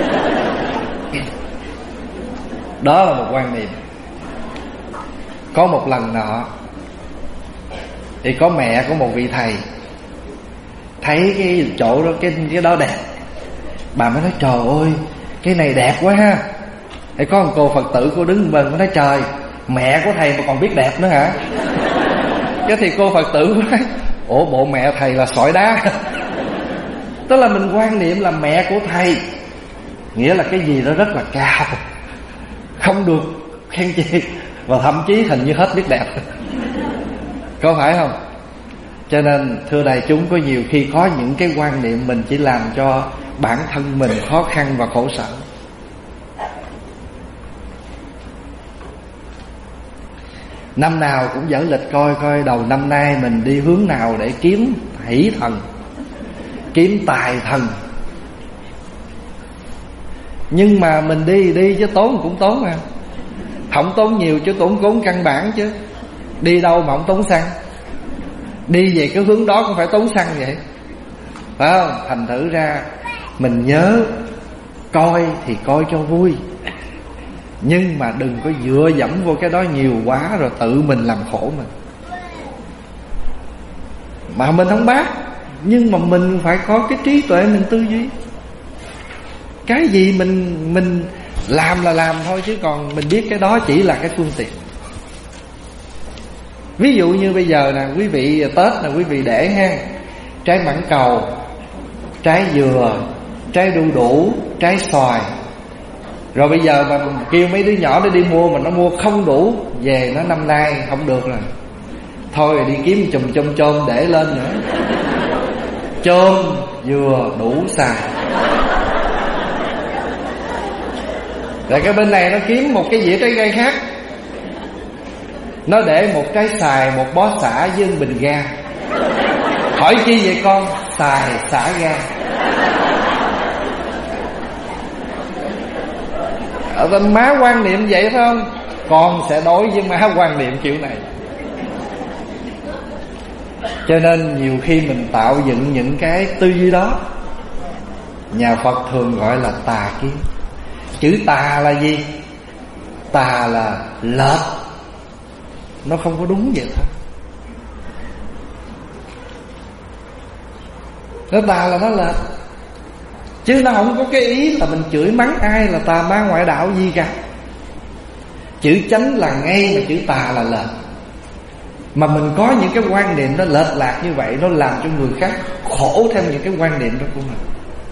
Speaker 1: Đó là một quan niệm. Có một lần nọ thì có mẹ của một vị thầy thấy cái chỗ đó, cái đó đẹp. Bà mới nói trời ơi, cái này đẹp quá ha. Thì có một cô Phật tử, cô đứng bên, cô nói trời, mẹ của thầy mà còn biết đẹp nữa hả? Cái thì cô Phật tử nói ủa bộ mẹ thầy là sỏi đá. Tức là mình quan niệm là mẹ của thầy nghĩa là cái gì đó rất là cao, không được khen chê, và thậm chí hình như hết biết đẹp. Có phải không? Cho nên thưa đại chúng, có nhiều khi có những cái quan niệm mình chỉ làm cho bản thân mình khó khăn và khổ sở. Năm nào cũng dở lịch coi đầu năm nay mình đi hướng nào để kiếm hỷ thần, kiếm tài thần. Nhưng mà mình đi chứ tốn cũng tốn mà. Không tốn nhiều chứ tốn căn bản chứ. Đi đâu mà không tốn xăng? Đi về cái hướng đó cũng phải tốn xăng vậy, phải không? Thành thử ra mình nhớ coi thì coi cho vui, nhưng mà đừng có dựa dẫm vô cái đó nhiều quá rồi tự mình làm khổ mình. Mà mình không bác, nhưng mà mình phải có cái trí tuệ mình tư duy. Cái gì mình làm là làm thôi, chứ còn mình biết cái đó chỉ là cái phương tiện. Ví dụ như bây giờ nè, quý vị Tết là quý vị để ha, trái mãng cầu, trái dừa, trái đu đủ, trái xoài. Rồi bây giờ mà kêu mấy đứa nhỏ nó đi mua mà nó mua không đủ, về nó năm nay không được rồi, thôi đi kiếm chùm chôm chôm để lên nữa. Chôm, dừa, đủ, xài. Rồi cái bên này nó kiếm một cái dĩa trái cây khác, nó để một trái xoài, một bó xả với một bình ga. Hỏi chi vậy con? Xài, xả ga. Má quan niệm vậy phải không? Con sẽ đối với má quan niệm kiểu này. Cho nên nhiều khi mình tạo dựng những cái tư duy đó, nhà Phật thường gọi là tà kiến. Chữ tà là gì? Tà là lệch, nó không có đúng vậy thôi. Nó tà là nó lệch, chứ nó không có cái ý là mình chửi mắng ai là tà ma ngoại đạo gì cả. Chữ chánh là ngay, mà chữ tà là lệch. Mà mình có những cái quan niệm nó lệch lạc như vậy, nó làm cho người khác khổ theo những cái quan niệm đó của mình.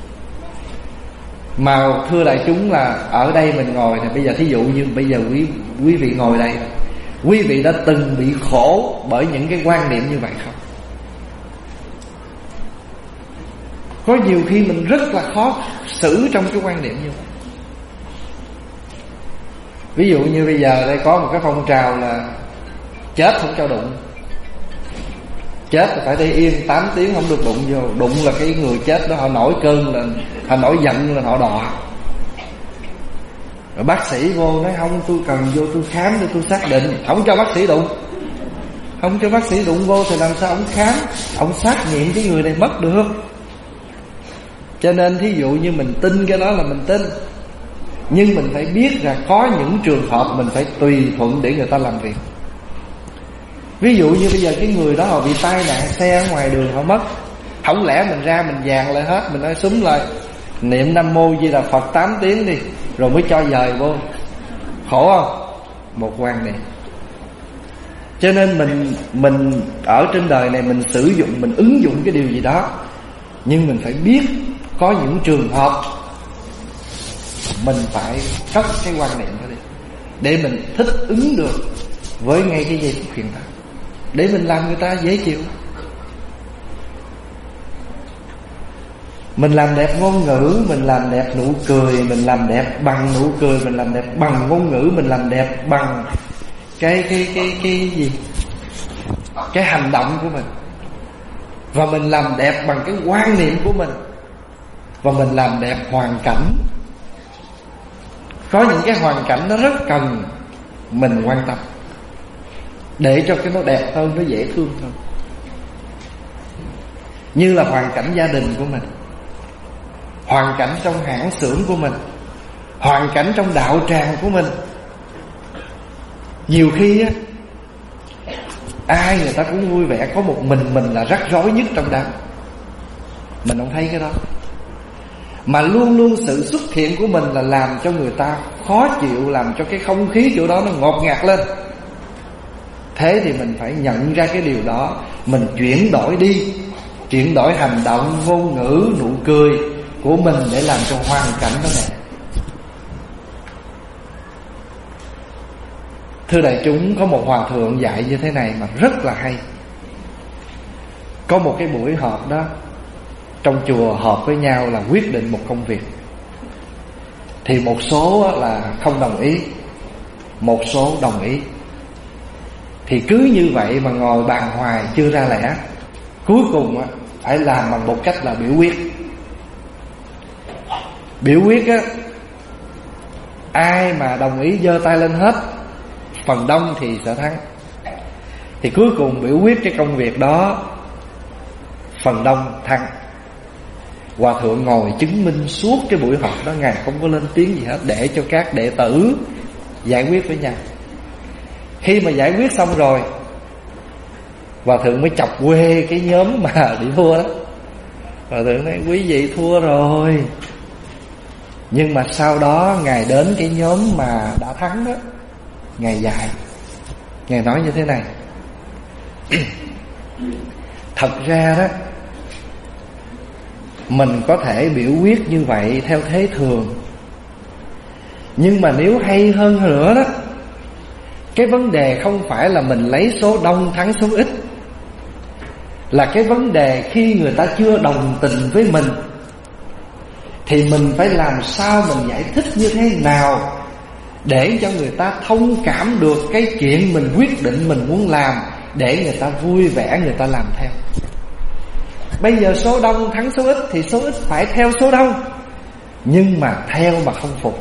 Speaker 1: Mà thưa đại chúng là ở đây mình ngồi thì bây giờ thí dụ như bây giờ quý vị ngồi đây, quý vị đã từng bị khổ bởi những cái quan niệm như vậy không? Có nhiều khi mình rất là khó xử trong cái quan niệm như vậy. Ví dụ như bây giờ đây có một cái phong trào là chết không cho đụng. Chết là phải để yên 8 tiếng không được đụng vô. Đụng là cái người chết đó họ nổi cơn lên, họ nổi giận là họ đọa. Rồi bác sĩ vô nói không, tôi cần vô tôi khám để tôi xác định. Không cho bác sĩ đụng. Không cho bác sĩ đụng vô thì làm sao ông khám, ông xác nghiệm cái người này mất được. Cho nên thí dụ như mình tin cái đó là mình tin, nhưng mình phải biết là có những trường hợp mình phải tùy thuận để người ta làm việc. Ví dụ như bây giờ cái người đó họ bị tai nạn xe ở ngoài đường họ mất, không lẽ mình ra mình dàn lại hết, mình nói súm lại niệm Nam Mô Di Đà Phật 8 tiếng đi rồi mới cho dời vô, khổ không? Một quan niệm. Cho nên mình ở trên đời này mình sử dụng, mình ứng dụng cái điều gì đó, nhưng mình phải biết có những trường hợp mình phải cất cái quan niệm đó đi, để mình thích ứng được với ngay cái giây phút hiện tại, để mình làm người ta dễ chịu. Mình làm đẹp ngôn ngữ, mình làm đẹp nụ cười, mình làm đẹp bằng nụ cười, mình làm đẹp bằng ngôn ngữ, mình làm đẹp bằng cái gì? Cái hành động của mình. Và mình làm đẹp bằng cái quan niệm của mình. Và mình làm đẹp hoàn cảnh. Có những cái hoàn cảnh nó rất cần mình quan tâm, để cho cái nó đẹp hơn, nó dễ thương hơn. Như là hoàn cảnh gia đình của mình, hoàn cảnh trong hãng xưởng của mình, hoàn cảnh trong đạo tràng của mình. Nhiều khi á, ai người ta cũng vui vẻ, có một mình là rắc rối nhất trong đám. Mình không thấy cái đó. Mà luôn luôn sự xuất hiện của mình là làm cho người ta khó chịu, làm cho cái không khí chỗ đó nó ngột ngạt lên. Thế thì mình phải nhận ra cái điều đó, mình chuyển đổi đi, chuyển đổi hành động, ngôn ngữ, nụ cười của mình để làm cho hoàn cảnh đó đẹp. Thưa đại chúng, có một hòa thượng dạy như thế này mà rất là hay. Có một cái buổi họp đó, trong chùa họp với nhau là quyết định một công việc. Thì một số là không đồng ý, một số đồng ý. Thì cứ như vậy mà ngồi bàn hoài chưa ra lẽ. Cuối cùng phải làm bằng một cách là biểu quyết. Biểu quyết á, ai mà đồng ý giơ tay lên hết, phần đông thì sẽ thắng. Thì cuối cùng biểu quyết cái công việc đó, phần đông thắng. Hòa thượng ngồi chứng minh suốt cái buổi họp đó, Ngài không có lên tiếng gì hết, để cho các đệ tử giải quyết với nhau. Khi mà giải quyết xong rồi Hòa thượng mới chọc quê cái nhóm mà bị thua đó. Hòa thượng nói quý vị thua rồi. Nhưng mà sau đó Ngài đến cái nhóm mà đã thắng đó, Ngài dạy, Ngài nói như thế này. Thật ra đó, mình có thể biểu quyết như vậy theo thế thường, nhưng mà nếu hay hơn nữa đó, cái vấn đề không phải là mình lấy số đông thắng số ít, là cái vấn đề khi người ta chưa đồng tình với mình thì mình phải làm sao mình giải thích như thế nào để cho người ta thông cảm được cái chuyện mình quyết định mình muốn làm, để người ta vui vẻ, người ta làm theo. Bây giờ số đông thắng số ít thì số ít phải theo số đông, nhưng mà theo mà không phục.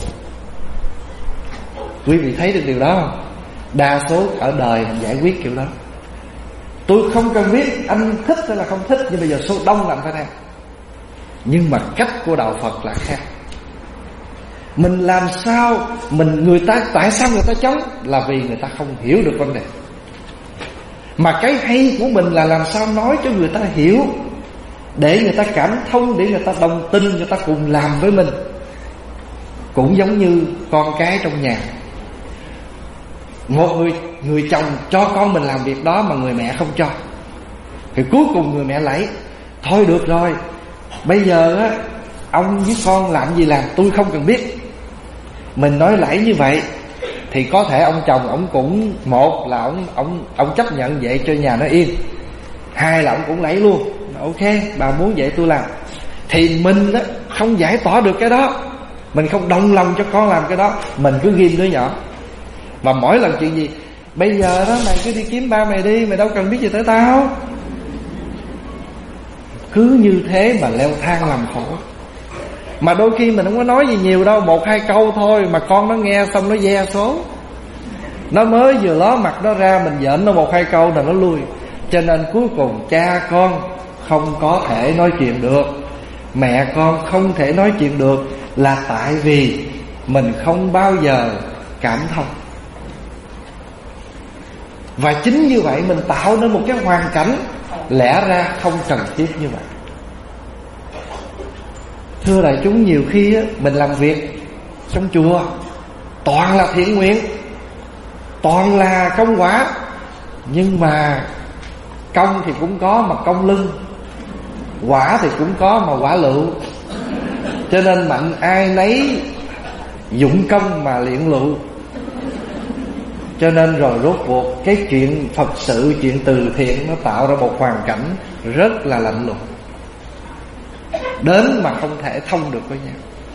Speaker 1: Quý vị thấy được điều đó không? Đa số ở đời mình giải quyết kiểu đó. Tôi không cần biết anh thích hay là không thích, nhưng bây giờ số đông là anh phải theo. Nhưng mà cách của đạo Phật là khác. Mình làm sao người ta, tại sao người ta chống? Là vì người ta không hiểu được vấn đề. Mà cái hay của mình là làm sao nói cho người ta hiểu, để người ta cảm thông, để người ta đồng tình, người ta cùng làm với mình. Cũng giống như con cái trong nhà. Một người chồng cho con mình làm việc đó mà người mẹ không cho, thì cuối cùng người mẹ lấy. Thôi được rồi, bây giờ á, ông với con làm gì làm tôi không cần biết. Mình nói lẫy như vậy thì có thể ông chồng ông cũng, một là ông chấp nhận vậy cho nhà nó yên, hai là ông cũng lấy luôn. Ok, bà muốn vậy tôi làm. Thì mình đó không giải tỏa được cái đó, mình không đồng lòng cho con làm cái đó, mình cứ ghim đứa nhỏ. Mà mỗi lần chuyện gì, bây giờ đó mày cứ đi kiếm ba mày đi, mày đâu cần biết gì tới tao. Cứ như thế mà leo thang làm khổ. Mà đôi khi mình không có nói gì nhiều đâu, một hai câu thôi mà con nó nghe xong nó ve số. Nó mới vừa ló mặt nó ra, mình giỡn nó một hai câu là nó lui. Cho nên cuối cùng cha con không có thể nói chuyện được, mẹ con không thể nói chuyện được, là tại vì mình không bao giờ cảm thông. Và chính như vậy mình tạo nên một cái hoàn cảnh lẽ ra không cần thiết như vậy. Thưa đại chúng, nhiều khi á, mình làm việc trong chùa toàn là thiện nguyện, toàn là công quả, nhưng mà công thì cũng có mà công lưng, quả thì cũng có mà quả lựu. Cho nên mạnh ai nấy dụng công mà liện lựu. Cho nên rồi rốt cuộc cái chuyện Phật sự, chuyện từ thiện nó tạo ra một hoàn cảnh rất là lạnh lùng, đến mà không thể thông được với nhau.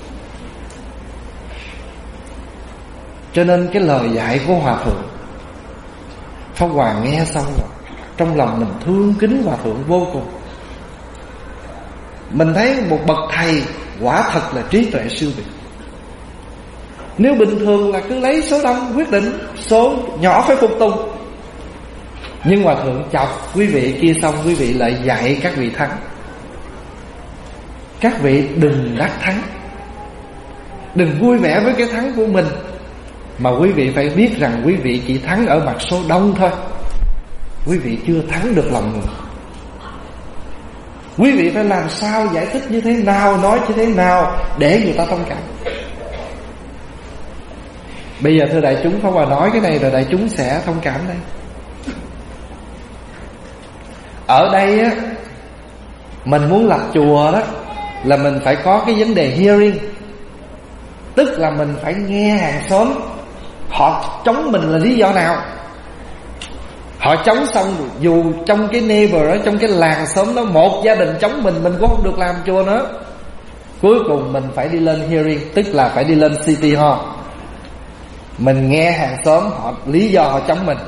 Speaker 1: Cho nên cái lời dạy của Hòa Thượng, Pháp Hòa nghe xong rồi trong lòng mình thương kính Hòa Thượng vô cùng. Mình thấy một bậc thầy quả thật là trí tuệ siêu việt. Nếu bình thường là cứ lấy số đông quyết định, số nhỏ phải phục tùng. Nhưng Hòa Thượng chọc quý vị kia xong, quý vị lại dạy các vị thắng. Các vị đừng đắc thắng, đừng vui vẻ với cái thắng của mình, mà quý vị phải biết rằng quý vị chỉ thắng ở mặt số đông thôi. Quý vị chưa thắng được lòng người. Quý vị phải làm sao, giải thích như thế nào, nói như thế nào để người ta thông cảm. Bây giờ thưa đại chúng, Pháp Hòa nói cái này rồi đại chúng sẽ thông cảm đây. Ở đây á, mình muốn lập chùa đó là mình phải có cái vấn đề hearing. Tức là mình phải nghe hàng xóm họ chống mình là lý do nào. Họ chống xong, dù trong cái neighbor đó, trong cái làng xóm đó, một gia đình chống mình cũng không được làm chùa nữa. Cuối cùng mình phải đi lên hearing, tức là phải đi lên City Hall. Mình nghe hàng xóm họ lý do họ chống mình,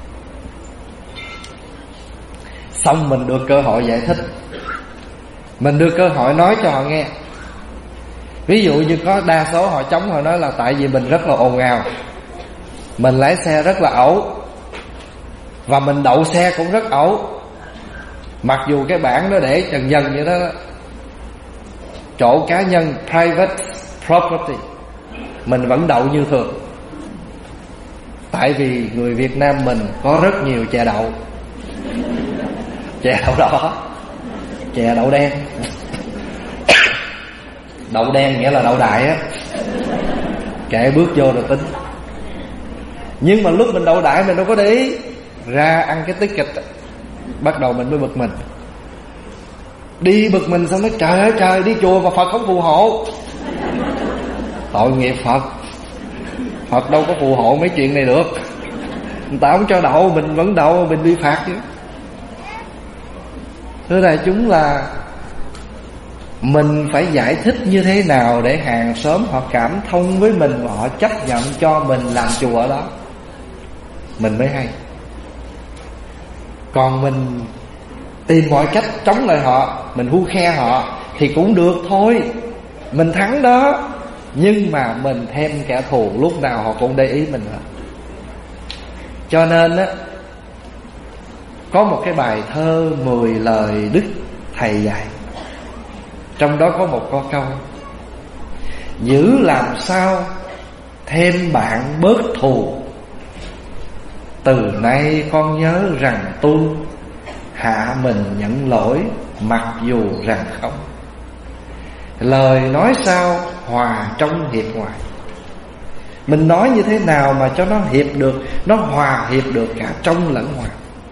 Speaker 1: xong mình được cơ hội giải thích, mình được cơ hội nói cho họ nghe. Ví dụ như có đa số họ chống, họ nói là tại vì mình rất là ồn ào, mình lái xe rất là ẩu, và mình đậu xe cũng rất ẩu. Mặc dù cái bảng nó để trần dần vậy đó, chỗ cá nhân, private property, mình vẫn đậu như thường. Tại vì người Việt Nam mình có rất nhiều chè đậu. chè đậu đỏ, chè đậu đen. Đậu đen nghĩa là đậu đại á, kệ bước vô rồi tính. Nhưng mà lúc mình đậu đại mình đâu có để ý, ra ăn cái tiết kịch, bắt đầu mình mới bực mình. Đi bực mình xong nói trời ơi trời, đi chùa mà Phật không phù hộ. Tội nghiệp Phật, Phật đâu có phù hộ mấy chuyện này được. Người ta không cho đậu, mình vẫn đậu, mình bị phạt chứ. Thưa đại chúng, là mình phải giải thích như thế nào để hàng xóm họ cảm thông với mình và họ chấp nhận cho mình làm chùa ở đó, mình mới hay. Còn mình tìm mọi cách chống lại họ, mình hu khe họ thì cũng được thôi, mình thắng đó. Nhưng mà mình thêm kẻ thù, lúc nào họ cũng để ý mình hết. Cho nên á, có một cái bài thơ 10 lời Đức Thầy dạy, trong đó có một câu: giữ làm sao thêm bạn bớt thù, từ nay con nhớ rằng tu hạ mình nhận lỗi mặc dù rằng không. Lời nói sao hòa trong hiệp ngoài. Mình nói như thế nào mà cho nó hiệp được, nó hòa hiệp được cả trong lẫn ngoài.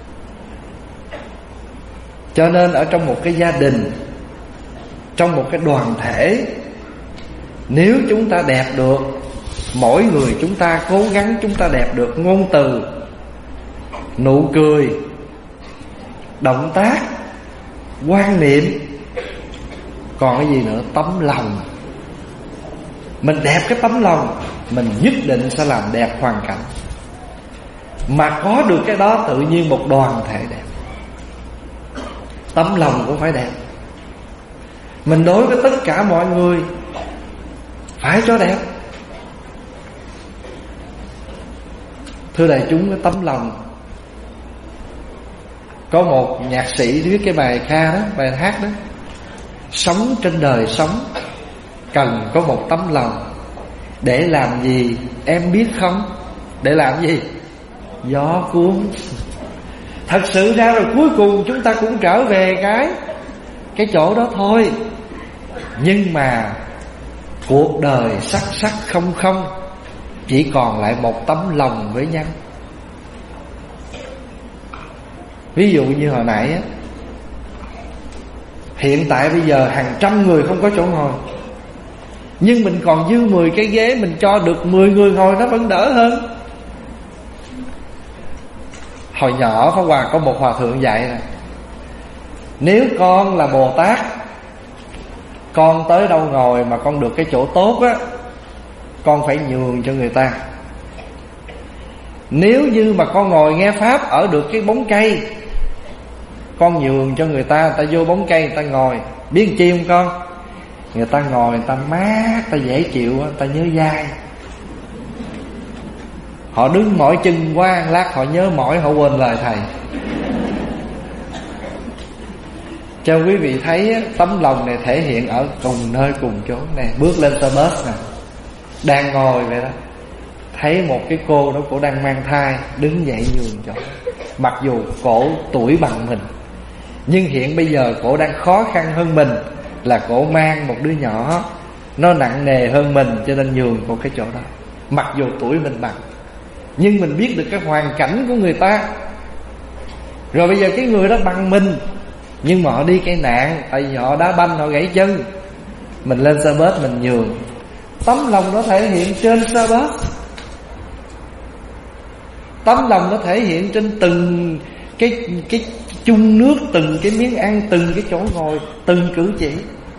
Speaker 1: Cho nên ở trong một cái gia đình, trong một cái đoàn thể, nếu chúng ta đẹp được, mỗi người chúng ta cố gắng chúng ta đẹp được ngôn từ, nụ cười, động tác, quan niệm, còn cái gì nữa, tấm lòng. Mình đẹp cái tấm lòng, mình nhất định sẽ làm đẹp hoàn cảnh. Mà có được cái đó tự nhiên một đoàn thể đẹp. Tấm lòng cũng phải đẹp. Mình đối với tất cả mọi người phải cho đẹp. Thưa đại chúng, cái tấm lòng. Có một nhạc sĩ viết cái bài ca đó, bài hát đó: sống trên đời sống cần có một tấm lòng. Để làm gì em biết không? Để làm gì? Gió cuốn. Thật sự ra rồi cuối cùng chúng ta cũng trở về cái chỗ đó thôi. Nhưng mà cuộc đời sắc sắc không không, chỉ còn lại một tấm lòng với nhau. Ví dụ như hồi nãy á, hiện tại bây giờ hàng trăm người không có chỗ ngồi, nhưng mình còn dư 10 cái ghế, mình cho được 10 người ngồi nó vẫn đỡ hơn. Hồi nhỏ Pháp Hòa có một hòa thượng dạy nè: nếu con là Bồ Tát, con tới đâu ngồi mà con được cái chỗ tốt á, con phải nhường cho người ta. Nếu như mà con ngồi nghe Pháp ở được cái bóng cây, con nhường cho người ta vô bóng cây người ta ngồi. Biết chi không con? Người ta ngồi, người ta mát, người ta dễ chịu, người ta nhớ dai. Họ đứng mỏi chân quá, lát họ nhớ mỏi, họ quên lời thầy. Cho quý vị thấy tấm lòng này thể hiện ở cùng nơi cùng chỗ này. Bước lên xe bus nè, đang ngồi vậy đó, thấy một cái cô đó, cổ đang mang thai, đứng dậy nhường chỗ. Mặc dù cổ tuổi bằng mình, nhưng hiện bây giờ cổ đang khó khăn hơn mình, là cổ mang một đứa nhỏ nó nặng nề hơn mình, cho nên nhường cổ cái chỗ đó. Mặc dù tuổi mình bằng, nhưng mình biết được cái hoàn cảnh của người ta. Rồi bây giờ cái người đó bằng mình, nhưng mà họ đi cái nạn, tại vì họ đá banh, họ gãy chân. Mình lên xe bus mình nhường. Tấm lòng nó thể hiện trên xe bus, tấm lòng nó thể hiện trên từng cái chung nước, từng cái miếng ăn, từng cái chỗ ngồi, từng cử chỉ.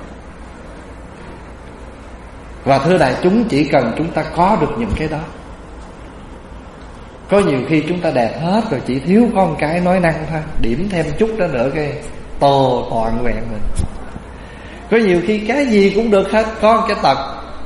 Speaker 1: Và thưa đại chúng, chỉ cần chúng ta có được những cái đó. Có nhiều khi chúng ta đẹp hết rồi, chỉ thiếu có một cái nói năng thôi, điểm thêm chút đó nữa cái tô toàn vẹn mình. Có nhiều khi cái gì cũng được hết, có một cái tật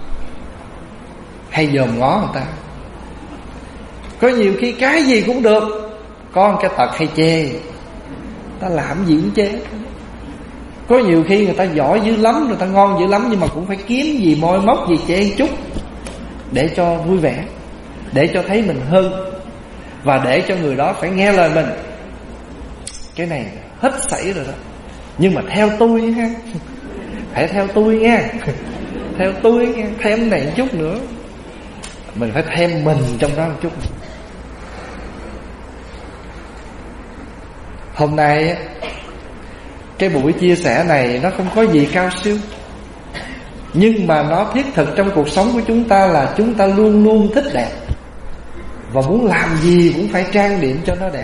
Speaker 1: hay dòm ngó người ta. Có nhiều khi cái gì cũng được, có một cái tật hay chê. Ta làm gì cũng chê. Có nhiều khi người ta giỏi dữ lắm, người ta ngon dữ lắm, nhưng mà cũng phải kiếm gì môi móc gì chê chút, để cho vui vẻ, để cho thấy mình hơn, và để cho người đó phải nghe lời mình. Cái này hết sảy rồi đó. Nhưng mà theo tôi ha, phải theo tôi nha, theo tôi nha, thêm này một chút nữa. Mình phải thêm mình trong đó một chút. Hôm nay cái buổi chia sẻ này nó không có gì cao siêu, nhưng mà nó thiết thực trong cuộc sống của chúng ta là chúng ta luôn luôn thích đẹp, và muốn làm gì cũng phải trang điểm cho nó đẹp.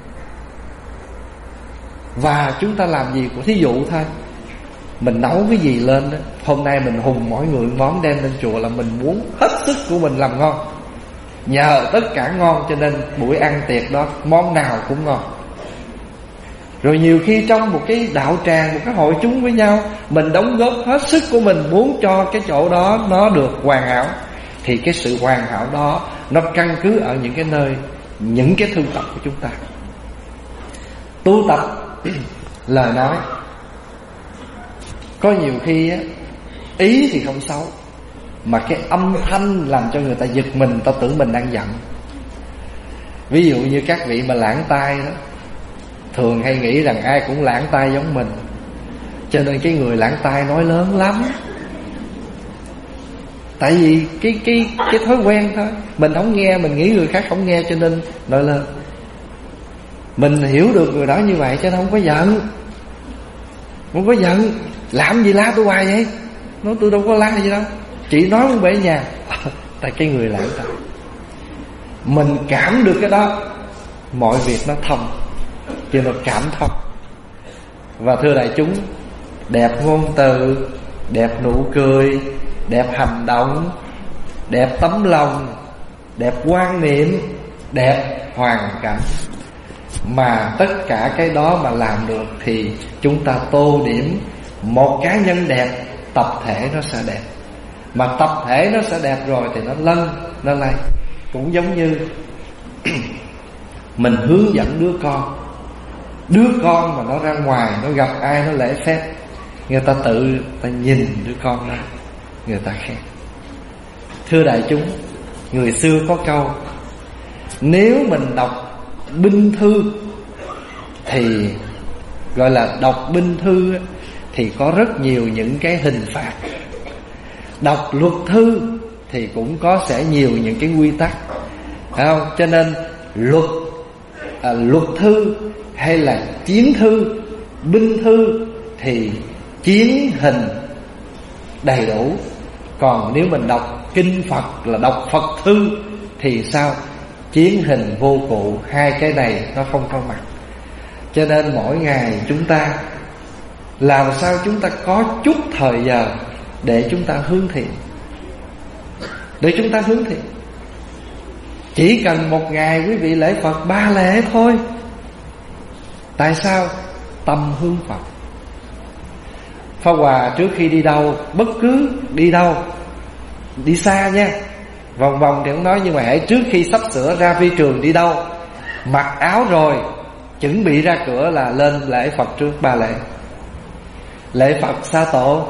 Speaker 1: Và chúng ta làm gì cũng thí dụ thôi, mình nấu cái gì lên đó, hôm nay mình hùng mỗi người món đem lên chùa là mình muốn hết sức của mình làm ngon. Nhờ tất cả ngon cho nên buổi ăn tiệc đó món nào cũng ngon. Rồi nhiều khi trong một cái đạo tràng, một cái hội chúng với nhau, mình đóng góp hết sức của mình muốn cho cái chỗ đó nó được hoàn hảo. Thì cái sự hoàn hảo đó nó căn cứ ở những cái nơi, những cái thư tập của chúng ta. Tu tập lời nói, có nhiều khi ý thì không xấu, mà cái âm thanh làm cho người ta giật mình, ta tưởng mình đang giận. Ví dụ như các vị mà lãng tai đó, thường hay nghĩ rằng ai cũng lãng tai giống mình, cho nên cái người lãng tai nói lớn lắm. Tại vì cái thói quen thôi, mình không nghe, mình nghĩ người khác không nghe cho nên nói lớn. Mình hiểu được người đó như vậy cho nên không có giận. Không có giận. Làm gì la tôi hoài vậy? Nói tôi đâu có la gì đâu, chị nói muốn bể nhà. Tại cái người lãng tai, mình cảm được cái đó, mọi việc nó thông, cho nó cảm thông. Và thưa đại chúng, đẹp ngôn từ, đẹp nụ cười, đẹp hành động, đẹp tấm lòng, đẹp quan niệm, đẹp hoàn cảnh, mà tất cả cái đó mà làm được thì chúng ta tô điểm một cá nhân đẹp, tập thể nó sẽ đẹp. Mà tập thể nó sẽ đẹp rồi thì nó lân, nó lay. Cũng giống như mình hướng dẫn đứa con mà nó ra ngoài, nó gặp ai nó lễ phép, người ta ta nhìn đứa con đó, người ta khen. Thưa đại chúng, người xưa có câu, nếu mình đọc binh thư thì gọi là đọc binh thư thì có rất nhiều những cái hình phạt. Đọc luật thư thì cũng có sẽ nhiều những cái quy tắc, phải không? Cho nên luật thư hay là chiến thư, binh thư thì chiến hình đầy đủ. Còn nếu mình đọc kinh Phật là đọc Phật thư thì sao? Chiến hình vô cụ, hai cái này nó không có mặt. Cho nên mỗi ngày chúng ta làm sao chúng ta có chút thời giờ để chúng ta hướng thiện, để chúng ta hướng thiện. Chỉ cần một ngày quý vị lễ Phật 3 lễ thôi. Tại sao? Tâm hướng Phật. Pháp Hòa trước khi đi đâu, bất cứ đi đâu, đi xa nha, vòng vòng thì không nói, nhưng mà hãy trước khi sắp sửa ra phi trường đi đâu, mặc áo rồi, chuẩn bị ra cửa là lên lễ Phật trước 3 lễ. Lễ Phật Sa Tổ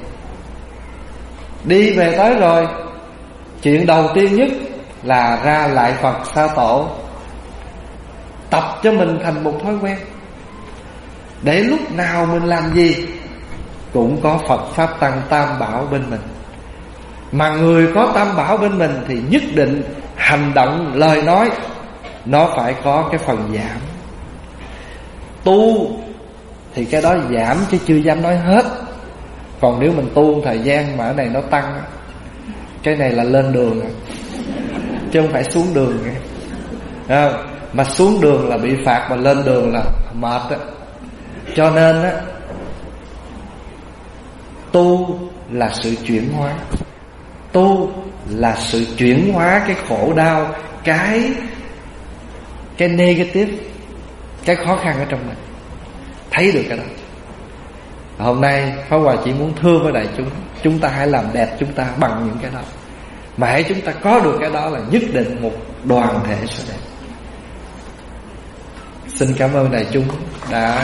Speaker 1: đi về tới rồi, chuyện đầu tiên nhất là ra lại Phật Sa Tổ, tập cho mình thành một thói quen, để lúc nào mình làm gì cũng có Phật Pháp Tăng Tam Bảo bên mình. Mà người có Tam Bảo bên mình thì nhất định hành động, lời nói nó phải có cái phần giảm. Tu thì cái đó giảm chứ chưa dám nói hết. Còn nếu mình tu thời gian mà ở này nó tăng, cái này là lên đường chứ không phải xuống đường. Mà xuống đường là bị phạt, mà lên đường là mệt đó. Cho nên á, tu là sự chuyển hóa. Tu là sự chuyển hóa cái khổ đau, cái negative, cái khó khăn ở trong mình. Thấy được cái đó. Hôm nay Pháp Hòa chỉ muốn thưa với đại chúng ta hãy làm đẹp chúng ta bằng những cái đó. Mà hãy chúng ta có được cái đó là nhất định một đoàn thể sẽ đẹp. Xin cảm ơn đại chúng đã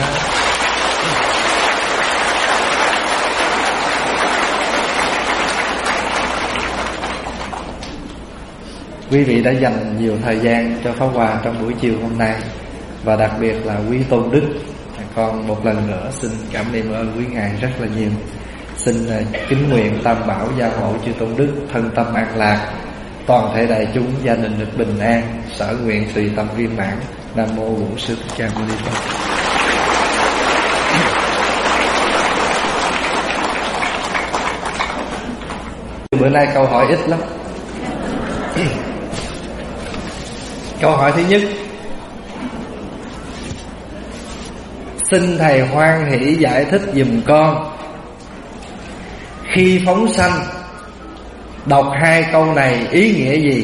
Speaker 1: quý vị đã dành nhiều thời gian cho Pháp Hòa trong buổi chiều hôm nay, và đặc biệt là quý Tôn Đức Con một lần nữa xin cảm niệm ơn quý ngài rất là nhiều. Xin kính nguyện Tam Bảo gia hộ chư tôn đức thân tâm an lạc, toàn thể đại chúng gia đình được bình an, sở nguyện tùy tâm viên mãn. Nam mô Bổn Sư Thích Ca Mâu Ni Phật. Bữa nay câu hỏi ít lắm. Câu hỏi thứ nhất, xin thầy hoan hỷ giải thích giùm con, khi phóng sanh đọc hai câu này ý nghĩa gì?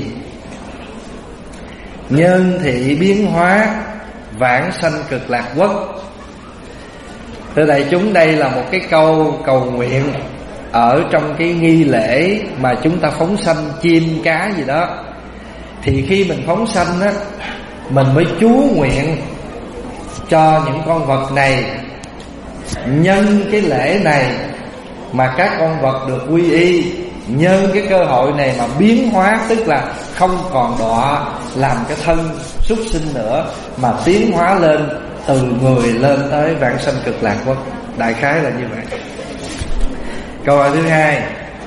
Speaker 1: Nhân thị biến hóa, vãng sanh cực lạc quốc. Thưa đại chúng, đây là một cái câu cầu nguyện ở trong cái nghi lễ mà chúng ta phóng sanh chim cá gì đó. Thì khi mình phóng sanh á, mình mới chú nguyện cho những con vật này, nhân cái lễ này mà các con vật được quy y, nhân cái cơ hội này mà biến hóa, tức là không còn đọa làm cái thân súc sinh nữa, mà tiến hóa lên từ người lên tới vãng sanh cực lạc quốc. Đại khái là như vậy. Câu hỏi thứ hai,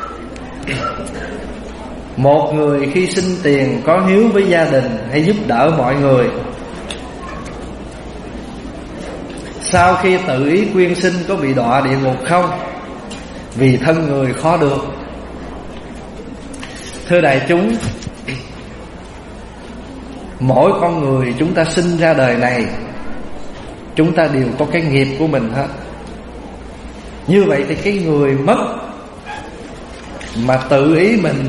Speaker 1: một người khi sinh tiền có hiếu với gia đình hay giúp đỡ mọi người, sau khi tự ý quyên sinh có bị đọa địa ngục không? Vì thân người khó được. Thưa đại chúng, mỗi con người chúng ta sinh ra đời này, chúng ta đều có cái nghiệp của mình hết. Như vậy thì cái người mất mà tự ý mình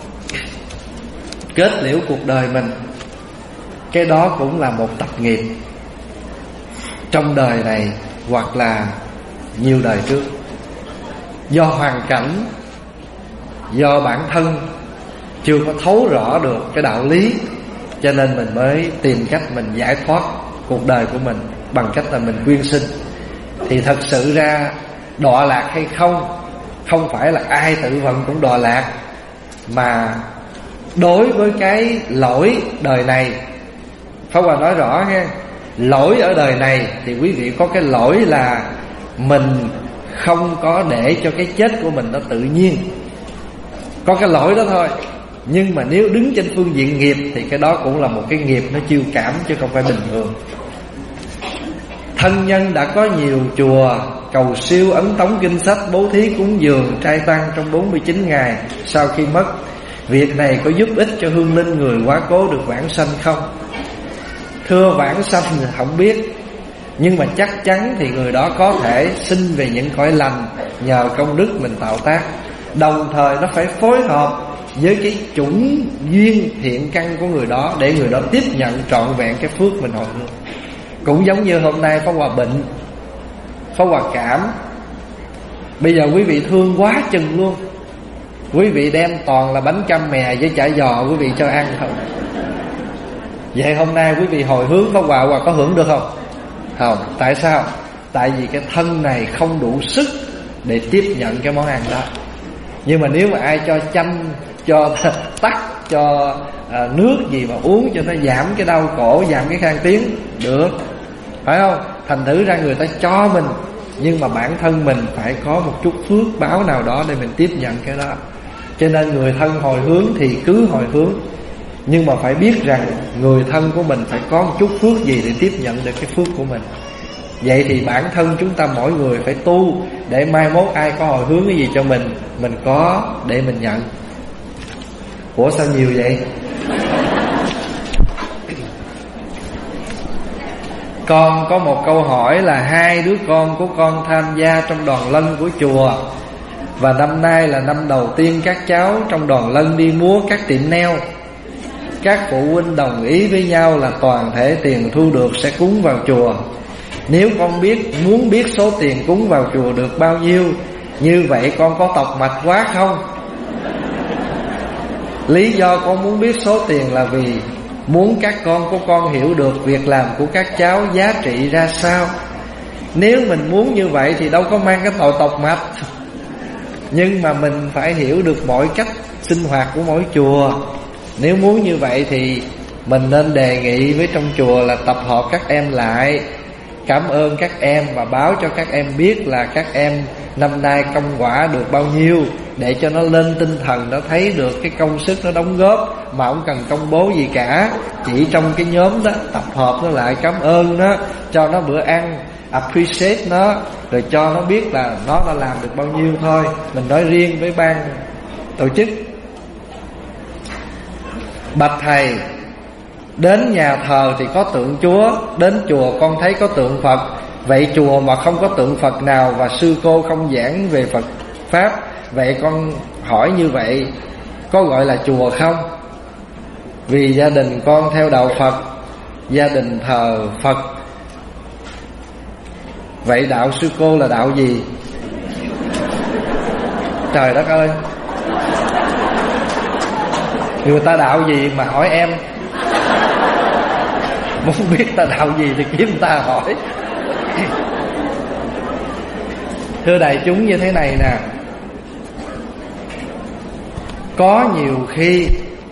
Speaker 1: kết liễu cuộc đời mình, cái đó cũng là một tập nghiệp trong đời này hoặc là nhiều đời trước. Do hoàn cảnh, do bản thân chưa có thấu rõ được cái đạo lý, cho nên mình mới tìm cách mình giải thoát cuộc đời của mình bằng cách là mình quyên sinh. Thì thật sự ra đọa lạc hay không, không phải là ai tự vận cũng đọa lạc, mà đối với cái lỗi đời này, Pháp Hòa nói rõ nha, lỗi ở đời này thì quý vị có cái lỗi là mình không có để cho cái chết của mình nó tự nhiên, có cái lỗi đó thôi. Nhưng mà nếu đứng trên phương diện nghiệp thì cái đó cũng là một cái nghiệp nó chiêu cảm, chứ không phải bình thường. Thân nhân đã có nhiều chùa cầu siêu ấn tống kinh sách, bố thí cúng dường trai tăng trong 49 ngày sau khi mất. Việc này có giúp ích cho hương linh người quá cố được vãng sanh không? Thưa, vãng sanh thì không biết, nhưng mà chắc chắn thì người đó có thể sinh về những cõi lành nhờ công đức mình tạo tác. Đồng thời nó phải phối hợp với cái chủng duyên thiện căn của người đó để người đó tiếp nhận trọn vẹn cái phước mình hồi hương. Cũng giống như hôm nay Pháp Hòa bệnh, Pháp Hòa cảm, bây giờ quý vị thương quá chừng luôn, quý vị đem toàn là bánh cam mè với chả giò quý vị cho ăn không? Vậy hôm nay quý vị hồi hướng Pháp Hòa, Hòa có hưởng được không? Không. Tại sao? Tại vì cái thân này không đủ sức để tiếp nhận cái món ăn đó. Nhưng mà nếu mà ai cho chanh, cho tắc, cho nước gì mà uống cho nó giảm cái đau cổ, giảm cái khang tiếng, được, phải không? Thành thử ra người ta cho mình, nhưng mà bản thân mình phải có một chút phước báo nào đó để mình tiếp nhận cái đó. Cho nên người thân hồi hướng thì cứ hồi hướng, nhưng mà phải biết rằng người thân của mình phải có một chút phước gì để tiếp nhận được cái phước của mình. Vậy thì bản thân chúng ta mỗi người phải tu, để mai mốt ai có hồi hướng cái gì cho mình có để mình nhận. Ủa sao nhiều vậy? Con có một câu hỏi là hai đứa con của con tham gia trong đoàn lân của chùa, và năm nay là năm đầu tiên các cháu trong đoàn lân đi múa các tiệm neo. Các phụ huynh đồng ý với nhau là toàn thể tiền thu được sẽ cúng vào chùa. Nếu con muốn biết số tiền cúng vào chùa được bao nhiêu, như vậy con có tọc mạch quá không? Lý do con muốn biết số tiền là vì muốn các con của con hiểu được việc làm của các cháu giá trị ra sao. Nếu mình muốn như vậy thì đâu có mang cái tội tọc mạch. Nhưng mà mình phải hiểu được mọi cách sinh hoạt của mỗi chùa. Nếu muốn như vậy thì mình nên đề nghị với trong chùa là tập hợp các em lại, cảm ơn các em và báo cho các em biết là các em năm nay công quả được bao nhiêu, để cho nó lên tinh thần, nó thấy được cái công sức nó đóng góp, mà không cần công bố gì cả. Chỉ trong cái nhóm đó tập hợp nó lại, cảm ơn nó, cho nó bữa ăn, appreciate nó, rồi cho nó biết là nó đã làm được bao nhiêu thôi. Mình nói riêng với ban tổ chức. Bạch thầy, đến nhà thờ thì có tượng Chúa, đến chùa con thấy có tượng Phật. Vậy chùa mà không có tượng Phật nào và sư cô không giảng về Phật Pháp, vậy con hỏi như vậy có gọi là chùa không? Vì gia đình con theo đạo Phật, gia đình thờ Phật. Vậy đạo sư cô là đạo gì? Trời đất ơi, người ta đạo gì mà hỏi em? Muốn biết ta đạo gì thì kiếm người ta hỏi. Thưa đại chúng, như thế này nè, có nhiều khi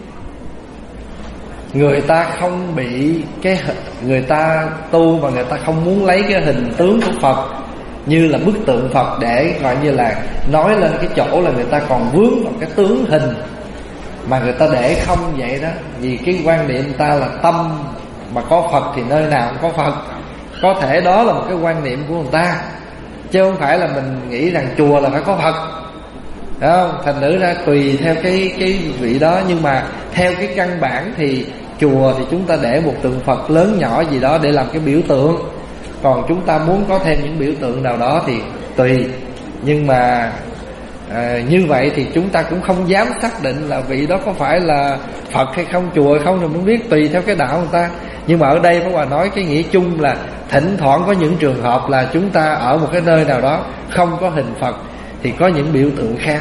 Speaker 1: người ta không bị người ta tu mà người ta không muốn lấy cái hình tướng của Phật như là bức tượng Phật để gọi như là nói lên cái chỗ là người ta còn vướng vào cái tướng hình, mà người ta để không vậy đó. Vì cái quan niệm người ta là tâm mà có Phật thì nơi nào cũng có Phật. Có thể đó là một cái quan niệm của người ta, chứ không phải là mình nghĩ rằng chùa là phải có Phật, đúng không? Thành nữ ra tùy theo cái vị đó. Nhưng mà theo cái căn bản thì chùa thì chúng ta để một tượng Phật lớn nhỏ gì đó để làm cái biểu tượng. Còn chúng ta muốn có thêm những biểu tượng nào đó thì tùy. Nhưng mà như vậy thì chúng ta cũng không dám xác định là vị đó có phải là Phật hay không, chùa hay không, thì muốn biết tùy theo cái đạo người ta. Nhưng mà ở đây Pháp Hòa nói cái nghĩa chung là thỉnh thoảng có những trường hợp là chúng ta ở một cái nơi nào đó không có hình Phật thì có những biểu tượng khác.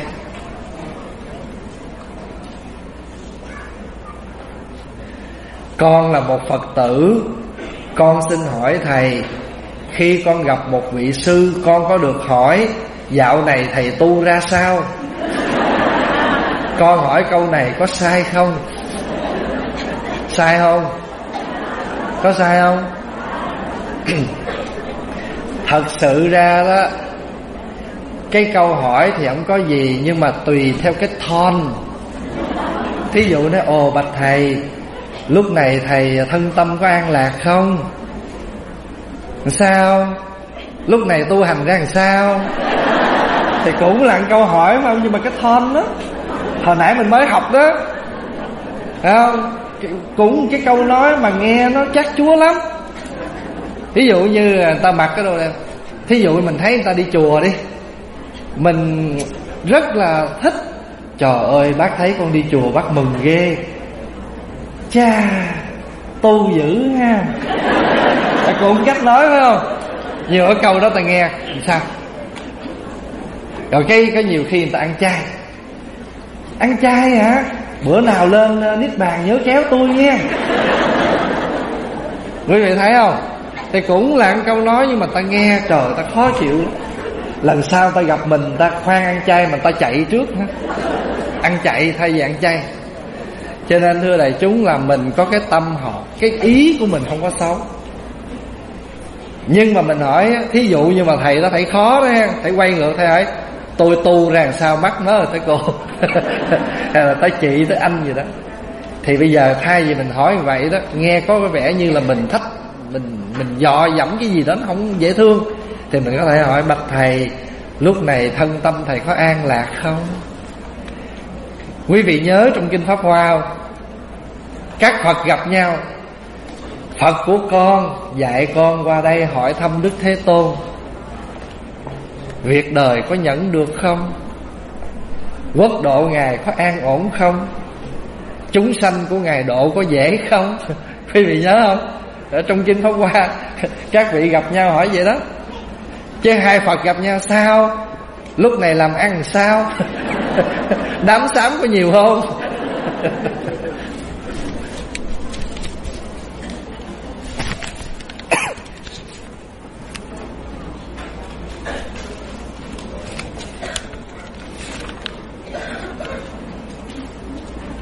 Speaker 1: Con là một Phật tử, con xin hỏi thầy, khi con gặp một vị sư, con có được hỏi dạo này thầy tu ra sao? Con hỏi câu này có sai không? Sai không? Có sai không? Thật sự ra đó, cái câu hỏi thì không có gì, nhưng mà tùy theo cái tone. Thí dụ nói: ồ bạch thầy, lúc này thầy thân tâm có an lạc không? Sao? Lúc này tu hành ra làm sao? Thì cũng là câu hỏi mà, nhưng mà cái tone đó hồi nãy mình mới học đó, phải không? Cũng cái câu nói mà nghe nó chắc chúa lắm. Ví dụ như người ta mặc cái đồ này, thí dụ mình thấy người ta đi chùa đi, mình rất là thích: trời ơi bác thấy con đi chùa bác mừng ghê, cha tu dữ ha. Cũng cách nói phải không? Nhiều ở câu đó ta nghe sao? Rồi cái nhiều khi người ta ăn chay. Ăn chay hả? Bữa nào lên Niết Bàn nhớ kéo tôi nha. Quý vị thấy không? Thì cũng là một câu nói, nhưng mà ta nghe trời ta khó chịu lắm. Lần sau ta gặp mình ta khoan ăn chay mà ta chạy trước hả? Ăn chạy thay vì ăn chay. Cho nên thưa đại chúng là mình có cái tâm họ, cái ý của mình không có xấu. Nhưng mà mình hỏi, thí dụ như mà thầy đó thấy khó đó ha, thầy quay ngược thầy hỏi: tôi tu ra làm sao mắc nó rồi tới cô hay là tới chị tới anh gì đó. Thì bây giờ thay vì mình hỏi như vậy đó, nghe có vẻ như là mình thách, mình dò dẫm cái gì đó nó không dễ thương, thì mình có thể hỏi: bạch thầy, lúc này thân tâm thầy có an lạc không? Quý vị nhớ trong Kinh Pháp Hoa không? Các Phật gặp nhau, Phật của con dạy con qua đây hỏi thăm Đức Thế Tôn, việc đời có nhẫn được không? Quốc độ Ngài có an ổn không? Chúng sanh của Ngài độ có dễ không? Quý vị nhớ không? Ở trong Kinh Pháp Hoa các vị gặp nhau hỏi vậy đó. Chứ hai Phật gặp nhau sao? Lúc này làm ăn sao? Đám xám có nhiều không?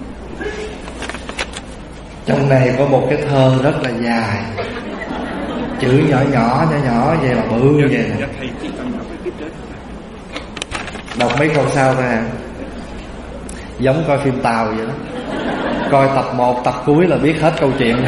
Speaker 1: Trong này có một cái thơ rất là dài. chữ nhỏ nhỏ về mà bự như vậy nè. Đọc mấy câu sau thôi à. Giống coi phim Tàu vậy đó. Coi tập 1 tập cuối là biết hết câu chuyện.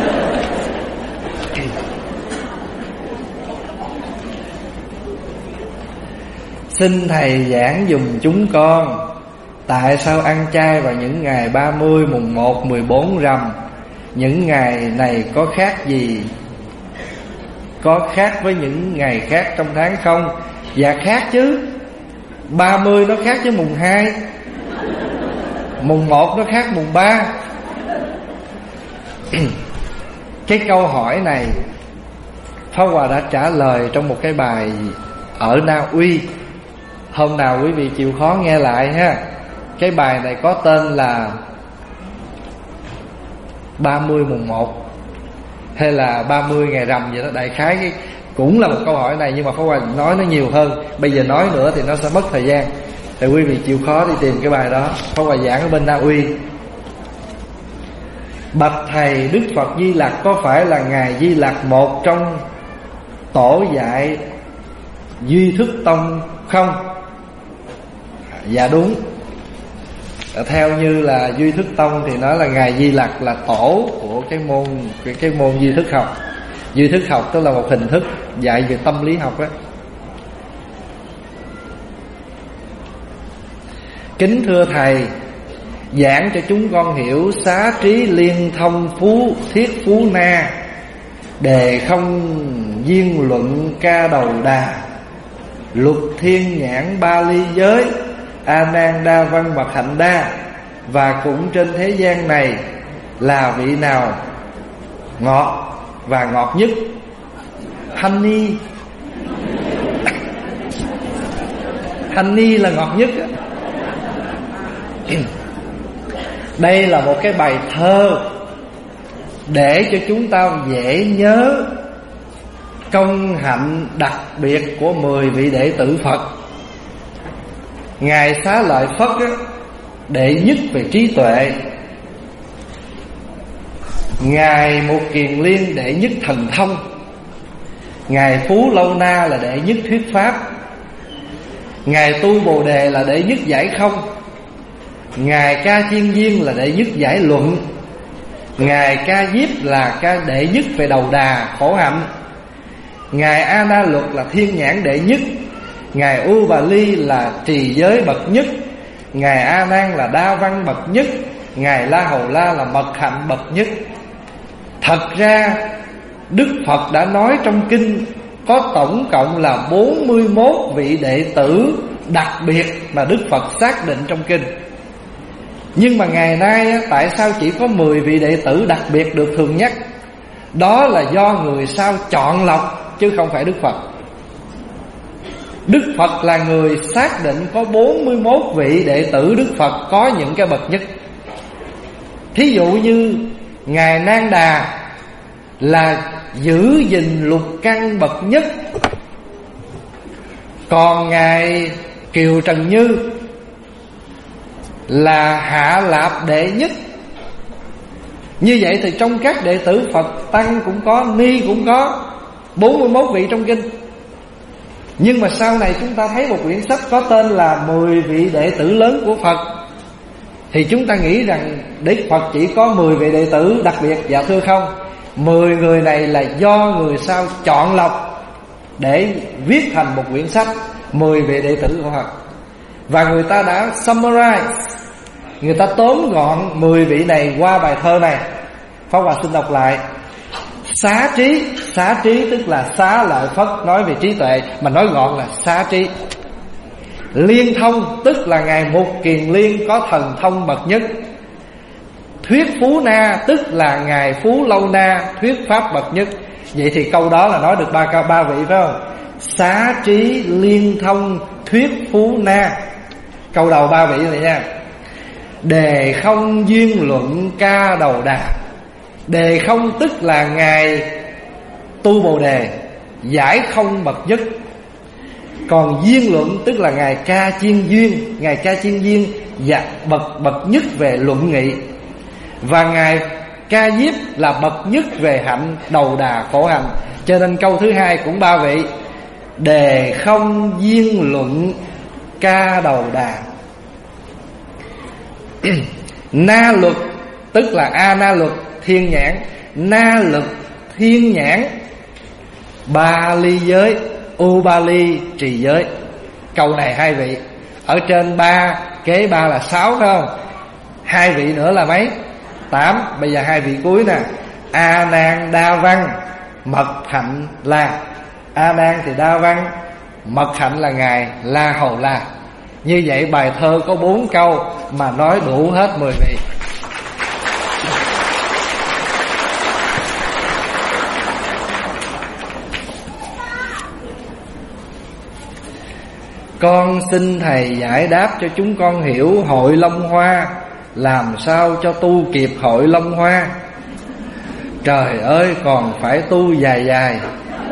Speaker 1: Xin thầy giảng dùm chúng con, tại sao ăn chay vào những ngày 30, mùng 1, 14 rằm? Những ngày này có khác gì? Có khác với những ngày khác trong tháng không? Dạ khác chứ. 30 nó khác với mùng 2, mùng 1 nó khác mùng 3. Cái câu hỏi này Pháp Hòa đã trả lời trong một cái bài ở Na Uy. Hôm nào quý vị chịu khó nghe lại ha. Cái bài này có tên là 30 mùng 1 hay là 30 ngày rằm vậy đó. Đại khái cái cũng là một câu hỏi này, nhưng mà Pháp Hòa nói nó nhiều hơn. Bây giờ nói nữa thì nó sẽ mất thời gian, thì quý vị chịu khó đi tìm cái bài đó. Pháp Hòa giảng ở bên Na Uy. Bạch thầy, Đức Phật Di Lặc có phải là Ngài Di Lặc một trong tổ dạy Duy Thức Tông không? Dạ đúng. Theo như là Duy Thức Tông thì nói là Ngài Di Lặc là tổ của cái môn Duy Thức học. Duy Thức học tức là một hình thức dạy về tâm lý học á. Kính thưa thầy, giảng cho chúng con hiểu xá trí liên thông phú thiết phú na, đề không duyên luận ca đầu đà, luật thiên nhãn ba ly giới, a nan đa văn mật hạnh đa. Và cũng trên thế gian này là vị nào ngọt và ngọt nhất? Honey. Honey là ngọt nhất. Đây là một cái bài thơ để cho chúng ta dễ nhớ công hạnh đặc biệt của 10 vị đệ tử Phật. Ngài Xá Lợi Phất á, đệ nhất về trí tuệ. Ngài Một Kiền Liên đệ nhất thần thông. Ngài Phú Lâu Na là đệ nhất thuyết pháp. Ngài Tu Bồ Đề là đệ nhất giải không. Ngài Ca Chiên Viên là đệ nhất giải luận. Ngài Ca Diếp là đệ nhất về đầu đà khổ hạnh. Ngài A Na Luật là thiên nhãn đệ nhất. Ngài U Bà Ly là trì giới bậc nhất. Ngài A Nan là đa văn bậc nhất. Ngài La Hầu La là mật hạnh bậc nhất. Thật ra Đức Phật đã nói trong kinh có tổng cộng là 41 vị đệ tử đặc biệt mà Đức Phật xác định trong kinh. Nhưng mà ngày nay tại sao chỉ có 10 vị đệ tử đặc biệt được thường nhắc? Đó là do người sau chọn lọc chứ không phải Đức Phật. Đức Phật là người xác định có 41 vị đệ tử Đức Phật có những cái bậc nhất. Thí dụ như Ngài Nang Đà là giữ gìn lục căn bậc nhất. Còn Ngài Kiều Trần Như là hạ lạp đệ nhất. Như vậy thì trong các đệ tử Phật, tăng cũng có, ni cũng có, 41 vị trong kinh. Nhưng mà sau này chúng ta thấy một quyển sách có tên là 10 vị đệ tử lớn của Phật, thì chúng ta nghĩ rằng Đức Phật chỉ có 10 vị đệ tử đặc biệt. Dạ thưa không, 10 người này là do người sau chọn lọc để viết thành một quyển sách 10 vị đệ tử của Phật. Và người ta đã summarize, người ta tóm gọn 10 vị này qua bài thơ này. Pháp Hòa xin đọc lại. Xá trí tức là Xá Lợi Phất nói về trí tuệ, mà nói gọn là xá trí. Liên thông tức là Ngài Một Kiền Liên có thần thông bậc nhất. Thuyết Phú Na tức là Ngài Phú Lâu Na thuyết pháp bậc nhất. Vậy thì câu đó là nói được ba vị phải không? Xá trí liên thông thuyết Phú Na. Câu đầu 3 vị này nha. Đề không duyên luận ca đầu đà. Đề không tức là Ngài Tu Bồ Đề giải không bậc nhất. Còn duyên luận tức là Ngài Ca Chiên Duyên. Ngài Ca Chiên Duyên bậc nhất về luận nghị. Và Ngài Ca Diếp là bậc nhất về hạnh, đầu đà khổ hạnh. Cho nên câu thứ hai cũng ba vị: đề không duyên luận ca đầu đà. Na luật tức là a na luật thiên nhãn, na luật thiên nhãn ba ly giới, Ubali trì giới. Câu này hai vị ở trên ba, kế ba là 6 phải không? Hai vị nữa là mấy? 8. Bây giờ hai vị cuối nè: A Nan Đa Văn, Mật Hạnh La. A Nan thì Đa Văn, Mật Hạnh là ngài La Hầu La. Như vậy bài thơ có 4 câu mà nói đủ hết 10 vị. Con xin thầy giải đáp cho chúng con hiểu hội Long Hoa, làm sao cho tu kịp hội Long Hoa. Trời ơi, còn phải tu dài dài.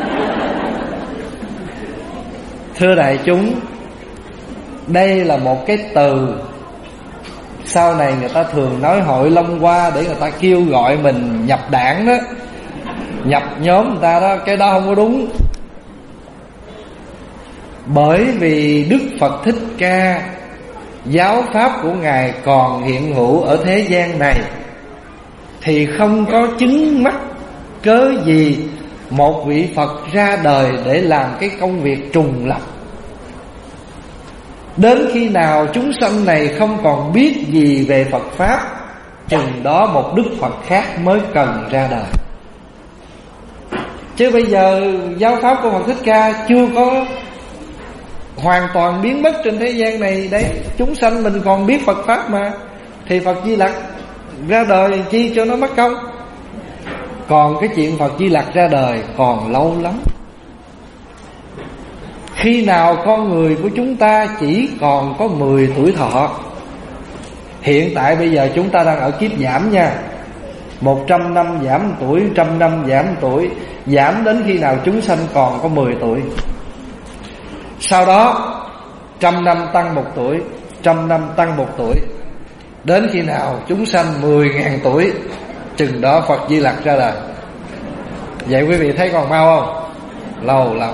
Speaker 1: Thưa đại chúng, đây là một cái từ sau này người ta thường nói hội Long Hoa để người ta kêu gọi mình nhập đảng đó, nhập nhóm người ta đó. Cái đó không có đúng. Bởi vì Đức Phật Thích Ca, giáo pháp của ngài còn hiện hữu ở thế gian này, thì không có chứng mắc cớ gì một vị Phật ra đời để làm cái công việc trùng lập. Đến khi nào chúng sanh này không còn biết gì về Phật Pháp, chừng đó một Đức Phật khác mới cần ra đời. Chứ bây giờ giáo pháp của Phật Thích Ca chưa có hoàn toàn biến mất trên thế gian này đấy. Chúng sanh mình còn biết Phật Pháp mà, thì Phật Di Lặc ra đời chi cho nó mất công. Còn cái chuyện Phật Di Lặc ra đời còn lâu lắm. Khi nào con người của chúng ta chỉ còn có 10 tuổi thọ. Hiện tại bây giờ chúng ta đang ở kiếp giảm nha, 100 năm giảm tuổi, 100 năm giảm tuổi. Giảm đến khi nào chúng sanh còn có 10 tuổi. Sau đó 100 năm tăng 1 tuổi, 100 năm tăng 1 tuổi. Đến khi nào chúng sanh 10.000 tuổi, chừng đó Phật Di Lặc ra đời. Vậy quý vị thấy còn mau không? Lâu lắm.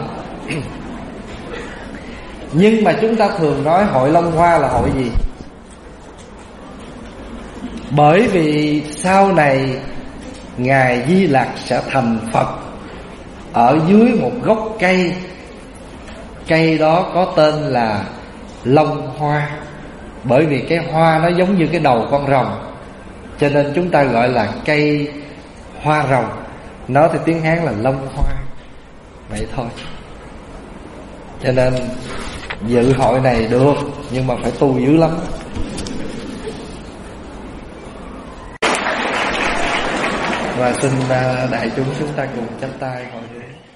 Speaker 1: Nhưng mà chúng ta thường nói hội Long Hoa là hội gì? Bởi vì sau này ngài Di Lặc sẽ thành Phật ở dưới một gốc cây. Cây đó có tên là Long Hoa. Bởi vì cái hoa nó giống như cái đầu con rồng, cho nên chúng ta gọi là cây hoa rồng. Nói thì tiếng Hán là Long Hoa. Vậy thôi. Cho nên dự hội này được, nhưng mà phải tu dữ lắm. Và xin đại chúng chúng ta cùng chắp tay hồi hướng.